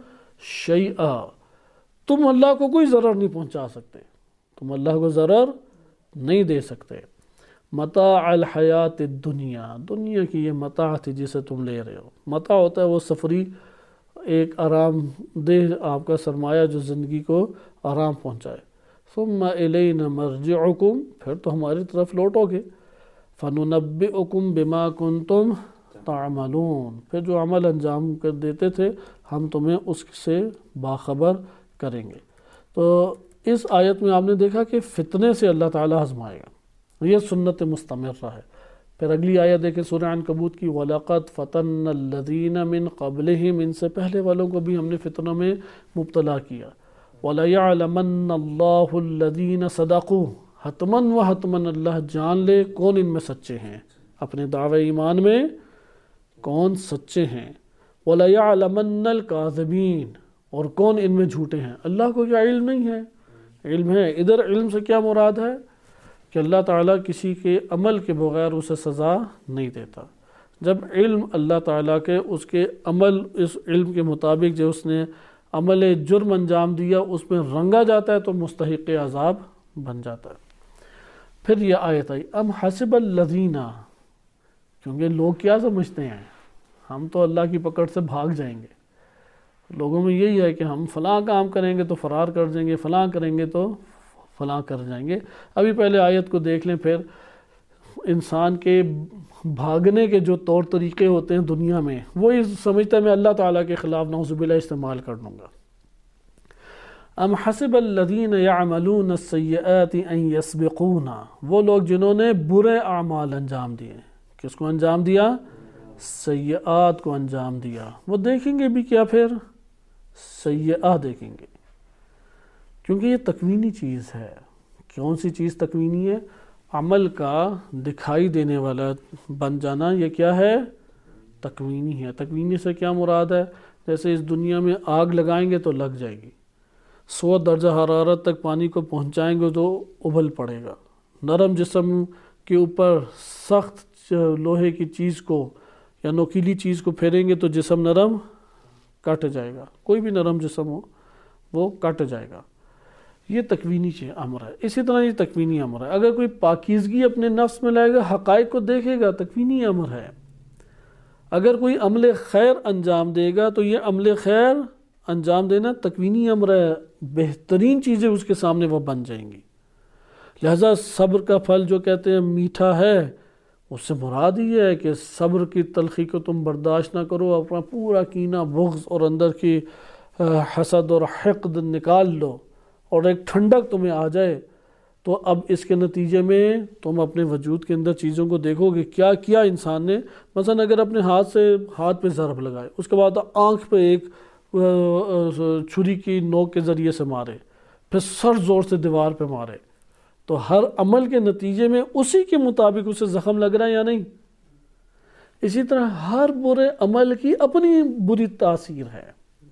شیئا، تم اللہ کو کوئی ضرر نہیں پہنچا سکتے، تم اللہ کو ضرر نہیں دے سکتے۔ متاع الحیات الدنیا، دنیا کی یہ متاع تھی جسے تم لے رہے ہو، متاع ہوتا ہے وہ سفری ایک آرام دہ آپ کا سرمایہ جو زندگی کو آرام پہنچائے۔ ثم الینا مرجعکم، پھر تو ہماری طرف لوٹو گے، فننبئکم بما کنتم تعملون، پھر جو عمل انجام کر دیتے تھے ہم تمہیں اس سے باخبر کریں گے۔ تو اس آیت میں آپ نے دیکھا کہ فتنے سے اللہ تعالیٰ آزمائے گا، یہ سنت مستمرہ ہے۔ پھر اگلی آیت دیکھیں سورہ عنکبوت کی، وَلَقَدْ فَتَنَّ الَّذِينَ مِن قَبْلِهِمْ، ان سے پہلے والوں کو بھی ہم نے فتنوں میں مبتلا کیا۔ وَلَيَعْلَمَنَّ اللَّهُ الَّذِينَ صَدَقُوا، حتماً و حتماً اللہ جان لے کون ان میں سچے ہیں، اپنے دعوے ایمان میں کون سچے ہیں۔ وَلَيَعْلَمَنَّ الْكَاذِبِينَ، اور کون ان میں جھوٹے ہیں۔ اللہ کو کیا علم نہیں ہے؟ علم ہے۔ ادھر علم سے کیا مراد ہے؟ کہ اللہ تعالیٰ کسی کے عمل کے بغیر اسے سزا نہیں دیتا۔ جب علم اللہ تعالیٰ کے اس کے عمل اس علم کے مطابق جو اس نے عمل جرم انجام دیا اس میں رنگا جاتا ہے تو مستحق عذاب بن جاتا ہے۔ پھر یہ آیت آئی، ام حسب الذین، کیونکہ لوگ کیا سمجھتے ہیں ہم تو اللہ کی پکڑ سے بھاگ جائیں گے، لوگوں میں یہی ہے کہ ہم فلاں کام کریں گے تو فرار کر جائیں گے، فلاں کریں گے تو فلاں کر جائیں گے۔ ابھی پہلے آیت کو دیکھ لیں، پھر انسان کے بھاگنے کے جو طور طریقے ہوتے ہیں دنیا میں، وہی سمجھتا ہے میں اللہ تعالیٰ کے خلاف نعوذ باللہ استعمال کر لوں گا۔ ام حسب الذین یعملون السیئات ان یسبقونا، وہ لوگ جنہوں نے برے اعمال انجام دیے، کس کو انجام دیا؟ سیئات کو انجام دیا۔ وہ دیکھیں گے بھی کیا؟ پھر سیئات دیکھیں گے، کیونکہ یہ تکوینی چیز ہے۔ کون سی چیز تکوینی ہے؟ عمل کا دکھائی دینے والا بن جانا، یہ کیا ہے؟ تکوینی ہے۔ تکوینی سے کیا مراد ہے؟ جیسے اس دنیا میں آگ لگائیں گے تو لگ جائے گی، سو درجہ حرارت تک پانی کو پہنچائیں گے تو ابل پڑے گا، نرم جسم کے اوپر سخت لوہے کی چیز کو یا نوکیلی چیز کو پھیریں گے تو جسم نرم کٹ جائے گا، کوئی بھی نرم جسم ہو وہ کٹ جائے گا۔ یہ تکوینی امر ہے۔ اسی طرح یہ تکوینی امر ہے، اگر کوئی پاکیزگی اپنے نفس میں لائے گا، حقائق کو دیکھے گا، تکوینی امر ہے۔ اگر کوئی عمل خیر انجام دے گا تو یہ عمل خیر انجام دینا تکوینی امر ہے، بہترین چیزیں اس کے سامنے وہ بن جائیں گی۔ لہذا صبر کا پھل جو کہتے ہیں میٹھا ہے، اس سے مراد یہ ہے کہ صبر کی تلخی کو تم برداشت نہ کرو، اپنا پورا کینہ بغض اور اندر کی حسد اور حقد نکال لو اور ایک ٹھنڈک تمہیں آ جائے، تو اب اس کے نتیجے میں تم اپنے وجود کے اندر چیزوں کو دیکھو گے کیا کیا انسان نے۔ مثلا اگر اپنے ہاتھ سے ہاتھ پہ ضرب لگائے، اس کے بعد آنکھ پہ ایک چھری کی نوک کے ذریعے سے مارے، پھر سر زور سے دیوار پہ مارے، تو ہر عمل کے نتیجے میں اسی کے مطابق اسے زخم لگ رہا ہے یا نہیں؟ اسی طرح ہر برے عمل کی اپنی بری تاثیر ہے،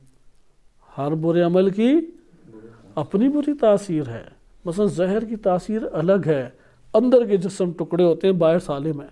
ہر برے عمل کی اپنی بری تاثیر ہے۔ مثلا زہر کی تاثیر الگ ہے، اندر کے جسم ٹکڑے ہوتے ہیں، باہر سالم ہے۔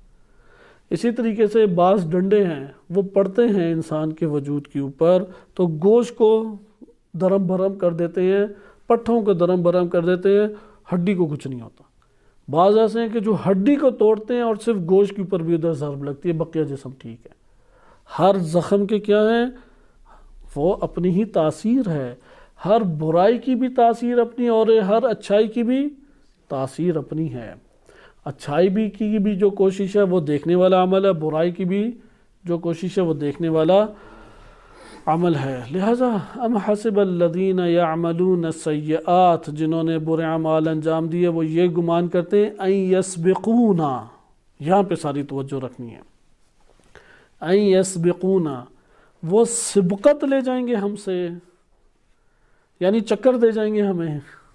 اسی طریقے سے بعض ڈنڈے ہیں وہ پڑتے ہیں انسان کے وجود کے اوپر تو گوشت کو درم بھرم کر دیتے ہیں، پٹھوں کو درم بھرم کر دیتے ہیں، ہڈی کو کچھ نہیں ہوتا۔ بعض ایسے ہیں کہ جو ہڈی کو توڑتے ہیں اور صرف گوشت کے اوپر بھی ادھر ضرب لگتی ہے، بقیہ جسم ٹھیک ہے۔ ہر زخم کے کیا ہیں؟ وہ اپنی ہی تاثیر ہے۔ ہر برائی کی بھی تاثیر اپنی اور ہر اچھائی کی بھی تاثیر اپنی ہے۔ اچھائی بھی کی بھی جو کوشش ہے وہ دیکھنے والا عمل ہے، برائی کی بھی جو کوشش ہے وہ دیکھنے والا عمل ہے۔ لہذا ام حسب الذین یعملون السیئات، جنہوں نے برے اعمال انجام دیے وہ یہ گمان کرتے ہیں ان یسبقونا، یہاں پہ ساری توجہ رکھنی ہے، ان یسبقونا، وہ سبقت لے جائیں گے ہم سے، یعنی چکر دے جائیں گے ہمیں۔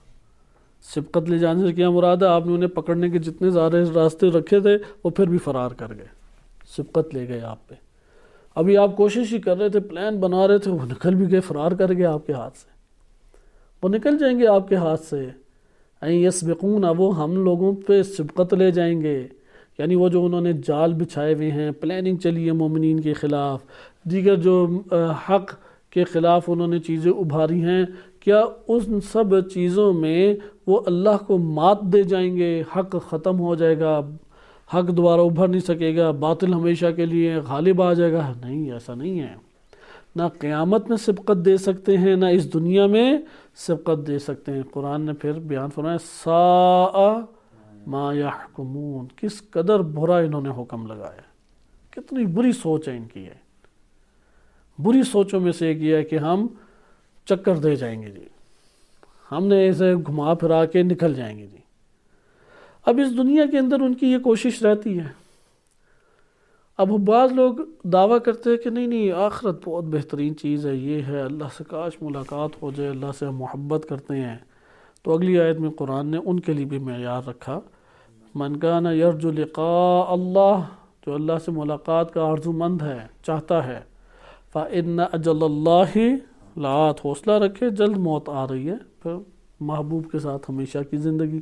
سبقت لے جانے سے کیا مراد ہے؟ آپ نے انہیں پکڑنے کے جتنے سارے راستے رکھے تھے وہ پھر بھی فرار کر گئے، سبقت لے گئے آپ پہ۔ ابھی آپ کوشش ہی کر رہے تھے، پلان بنا رہے تھے، وہ نکل بھی گئے، فرار کر گئے آپ کے ہاتھ سے، وہ نکل جائیں گے آپ کے ہاتھ سے۔ این یسبقون، وہ ہم لوگوں پہ سبقت لے جائیں گے، یعنی وہ جو انہوں نے جال بچھائے ہوئے ہیں، پلاننگ چلی ہے مومنین کے خلاف، دیگر جو حق کے خلاف انہوں نے چیزیں ابھاری ہیں، کیا ان سب چیزوں میں وہ اللہ کو مات دے جائیں گے؟ حق ختم ہو جائے گا، حق دوبارہ ابھر نہیں سکے گا، باطل ہمیشہ کے لیے غالب آ جائے گا؟ نہیں، ایسا نہیں ہے۔ نہ قیامت میں سبقت دے سکتے ہیں، نہ اس دنیا میں سبقت دے سکتے ہیں۔ قرآن نے پھر بیان فرمایا ساء ما یحکمون، کس قدر برا انہوں نے حکم لگایا، کتنی بری سوچ ہے ان کی ہے۔ بری سوچوں میں سے ایک یہ ہے کہ ہم چکر دے جائیں گے جی، ہم نے اسے گھما پھرا کے نکل جائیں گے جی۔ اب اس دنیا کے اندر ان کی یہ کوشش رہتی ہے۔ اب بعض لوگ دعویٰ کرتے ہیں کہ نہیں نہیں آخرت بہت بہترین چیز ہے، یہ ہے، اللہ سے کاش ملاقات ہو جائے، اللہ سے ہم محبت کرتے ہیں۔ تو اگلی آیت میں قرآن نے ان کے لیے بھی معیار رکھا، من کان یرجو لقاء اللہ، جو اللہ سے ملاقات کا آرزو مند ہے، چاہتا ہے، فإن اجل اللہ لآت، حوصلہ رکھے، جلد موت آ رہی ہے، پھر محبوب کے ساتھ ہمیشہ کی زندگی۔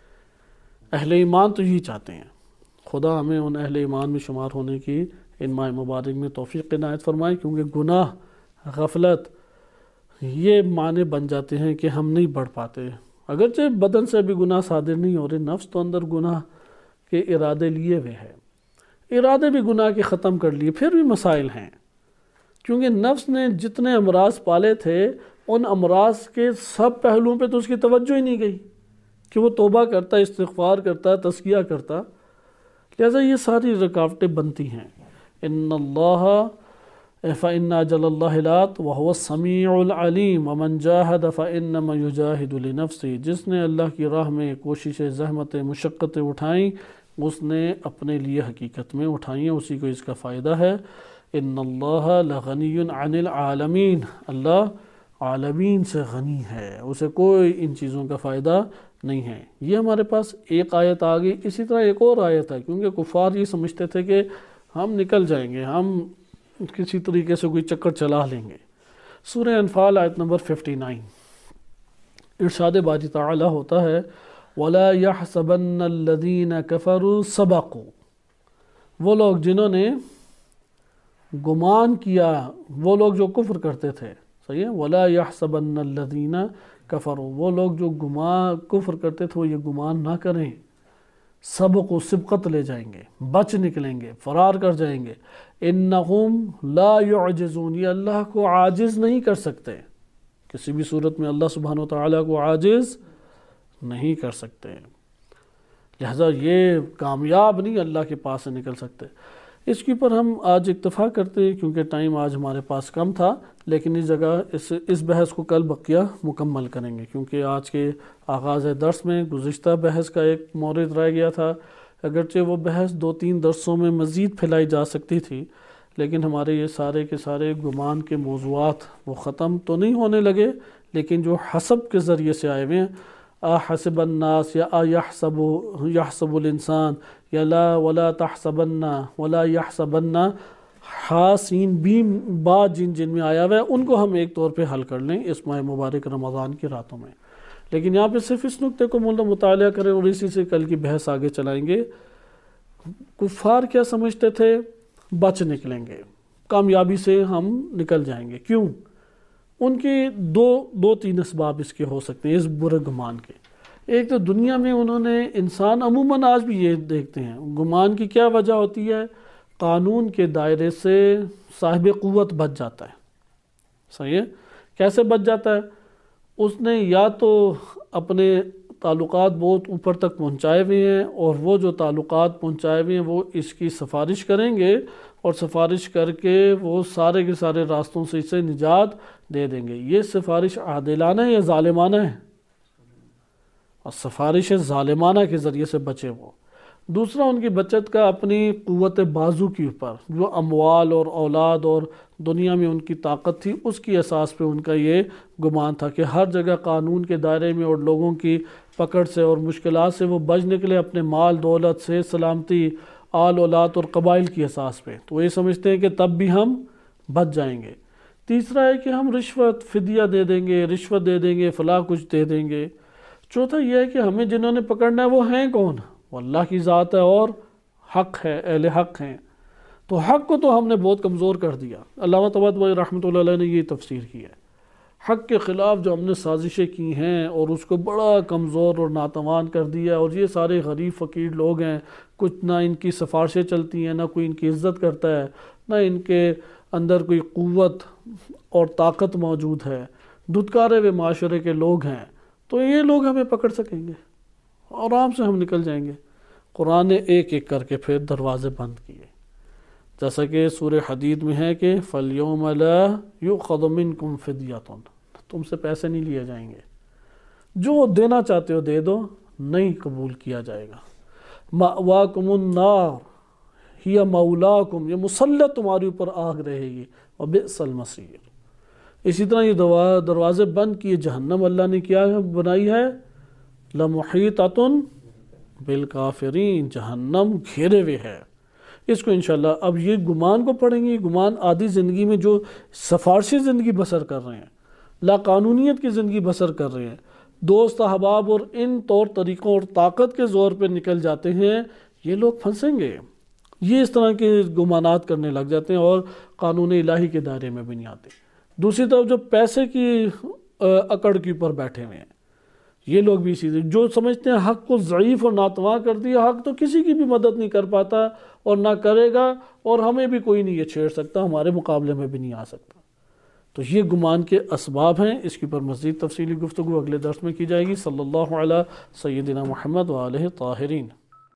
اہل ایمان تو یہی چاہتے ہیں۔ خدا ہمیں ان اہل ایمان میں شمار ہونے کی ان ماہ مبارک میں توفیق عنایت فرمائے، کیونکہ گناہ، غفلت، یہ معنی بن جاتے ہیں کہ ہم نہیں بڑھ پاتے۔ اگرچہ بدن سے بھی گناہ صادر نہیں ہو رہے، نفس تو اندر گناہ کے ارادے لیے ہوئے ہیں، ارادے بھی گناہ کے ختم کر لیے، پھر بھی مسائل ہیں، کیونکہ نفس نے جتنے امراض پالے تھے ان امراض کے سب پہلوؤں پہ تو اس کی توجہ ہی نہیں گئی کہ وہ توبہ کرتا، استغفار کرتا، تزکیہ کرتا۔ لہذا یہ ساری رکاوٹیں بنتی ہیں۔ ان اللہ فإن اجل اللہ لآت وهو السمیع العلیم ومن جاہد فإنما یجاہد لنفسہ، جس نے اللہ کی راہ میں کوششیں، زحمتیں، مشقتیں اٹھائیں، اس نے اپنے لیے حقیقت میں اٹھائیں، اسی کو اس کا فائدہ ہے۔ ان اللہ لغنی عن العالمین، اللہ عالمین سے غنی ہے، اسے کوئی ان چیزوں کا فائدہ نہیں ہے۔ یہ ہمارے پاس ایک آیت آ گئی، اسی طرح ایک اور آیت ہے، کیونکہ کفار یہ سمجھتے تھے کہ ہم نکل جائیں گے، ہم کسی طریقے سے کوئی چکر چلا لیں گے۔ سورہ انفال آیت نمبر ففٹی نائن، ارشاد باری تعالی ہوتا ہے وَلَا يَحْسَبَنَّ الَّذِينَ كَفَرُوا سَبَقُوا، وہ لوگ جنہوں نے گمان کیا، وہ لوگ جو کفر کرتے تھے، صحیح ہے، وَلَا يَحْسَبَنَّ الَّذِينَ كَفَرُوا، وہ لوگ جو گمان کفر کرتے تھے وہ یہ گمان نہ کریں، سبق و سبقت لے جائیں گے، بچ نکلیں گے، فرار کر جائیں گے۔ اِنَّهُمْ لَا يُعْجِزُونَ، یہ اللہ کو عاجز نہیں کر سکتے، کسی بھی صورت میں اللہ سبحانہ وتعالیٰ کو عاجز نہیں کر سکتے، لہذا یہ کامیاب نہیں اللہ کے پاس سے نکل سکتے۔ اس کے اوپر ہم آج اکتفا کرتے ہیں کیونکہ ٹائم آج ہمارے پاس کم تھا، لیکن اس جگہ اس اس بحث کو کل بقیہ مکمل کریں گے، کیونکہ آج کے آغاز درس میں گزشتہ بحث کا ایک مورد رہ گیا تھا، اگرچہ وہ بحث دو تین درسوں میں مزید پھیلائی جا سکتی تھی، لیکن ہمارے یہ سارے کے سارے گمان کے موضوعات وہ ختم تو نہیں ہونے لگے، لیکن جو حسب کے ذریعے سے آئے ہوئے ہیں، احسب الناس یا ایحسب یحسب الانسان یا لا ولا تحسبن ولا یحسبن، ہا سین بیم با جن جن میں آیا ہوا ہے، ان کو ہم ایک طور پہ حل کر لیں اس ماہ مبارک رمضان کی راتوں میں. لیکن یہاں پہ صرف اس نقطے کو مطالعہ کریں اور اسی سے کل کی بحث آگے چلائیں گے. کفار کیا سمجھتے تھے؟ بچ نکلیں گے، کامیابی سے ہم نکل جائیں گے. کیوں؟ ان کے دو دو تین اسباب اس کے ہو سکتے ہیں اس برے گمان کے. ایک تو دنیا میں انہوں نے، انسان عموماً آج بھی یہ دیکھتے ہیں، گمان کی کیا وجہ ہوتی ہے؟ قانون کے دائرے سے صاحب قوت بچ جاتا ہے. صحیح ہے؟ کیسے بچ جاتا ہے؟ اس نے یا تو اپنے تعلقات بہت اوپر تک پہنچائے ہوئے ہیں، اور وہ جو تعلقات پہنچائے ہوئے ہیں وہ اس کی سفارش کریں گے، اور سفارش کر کے وہ سارے کے سارے راستوں سے اسے نجات دے دیں گے. یہ سفارش عادلانہ ہے یا ظالمانہ ہے؟ اور سفارش ظالمانہ کے ذریعے سے بچے وہ. دوسرا، ان کی بچت کا اپنی قوت بازو کے اوپر، جو اموال اور اولاد اور دنیا میں ان کی طاقت تھی، اس کی اساس پہ ان کا یہ گمان تھا کہ ہر جگہ قانون کے دائرے میں اور لوگوں کی پکڑ سے اور مشکلات سے وہ بچ نکلے، اپنے مال دولت سے، سلامتی، آل اولاد اور قبائل کی اساس پہ. تو یہ سمجھتے ہیں کہ تب بھی ہم بچ جائیں گے. تیسرا ہے کہ ہم رشوت فدیہ دے دیں گے، رشوت دے دیں گے، فلاں کچھ دے دیں گے. چوتھا یہ ہے کہ ہمیں جنہوں نے پکڑنا ہے وہ ہیں کون؟ وہ اللہ کی ذات ہے اور حق ہے، اہل حق ہیں. تو حق کو تو ہم نے بہت کمزور کر دیا. علامہ طباطبائی رحمۃ اللہ علیہ نے یہ تفسیر کی ہے، حق کے خلاف جو ہم نے سازشیں کی ہیں اور اس کو بڑا کمزور اور ناتوان کر دیا، اور یہ سارے غریب فقیر لوگ ہیں، کچھ نہ ان کی سفارشیں چلتی ہیں، نہ کوئی ان کی عزت کرتا ہے، نہ ان کے اندر کوئی قوت اور طاقت موجود ہے، دھتکارے ہوئے معاشرے کے لوگ ہیں. تو یہ لوگ ہمیں پکڑ سکیں گے، آرام سے ہم نکل جائیں گے. قرآن نے ایک ایک کر کے پھر دروازے بند کیے، جیسا کہ سورہ حدید میں ہے کہ فَالْيَوْمَ لَا يُؤْخَذُ مِنْكُمْ فِدْيَةٌ، تم سے پیسے نہیں لیے جائیں گے، جو دینا چاہتے ہو دے دو، نہیں قبول کیا جائے گا. مَأْوَاكُمُ النَّارُ هِيَ مَوْلَاكُمْ، یہ مسلط تمہارے اوپر آگ رہے گی، وَبِئْسَ الْمَصِيرُ. اسی طرح یہ دروازے بند کیے. جہنم اللہ نے کیا بنائی ہے؟ لَمُحِيطَةٌ بِالْكَافِرِينَ، جہنم گھیرے ہوئے ہے. اس کو انشاءاللہ اب یہ گمان کو پڑھیں گے. گمان عادی زندگی میں جو سفارشی زندگی بسر کر رہے ہیں، لا قانونیت کی زندگی بسر کر رہے ہیں، دوست احباب اور ان طور طریقوں اور طاقت کے زور پہ نکل جاتے ہیں، یہ لوگ پھنسیں گے. یہ اس طرح کے گمانات کرنے لگ جاتے ہیں اور قانون الہی کے دائرے میں بھی نہیں آتے. دوسری طرف جو پیسے کی اکڑ کے اوپر بیٹھے ہوئے ہیں، یہ لوگ بھی اسی جو سمجھتے ہیں حق کو ضعیف اور ناتواں کر دیا، حق تو کسی کی بھی مدد نہیں کر پاتا اور نہ کرے گا، اور ہمیں بھی کوئی نہیں یہ چھیڑ سکتا، ہمارے مقابلے میں بھی نہیں آ سکتا. تو یہ گمان کے اسباب ہیں. اس کے اوپر مزید تفصیلی گفتگو اگلے درس میں کی جائے گی. صلی اللہ علیہ سیدنا محمد و آلہ طاہرین.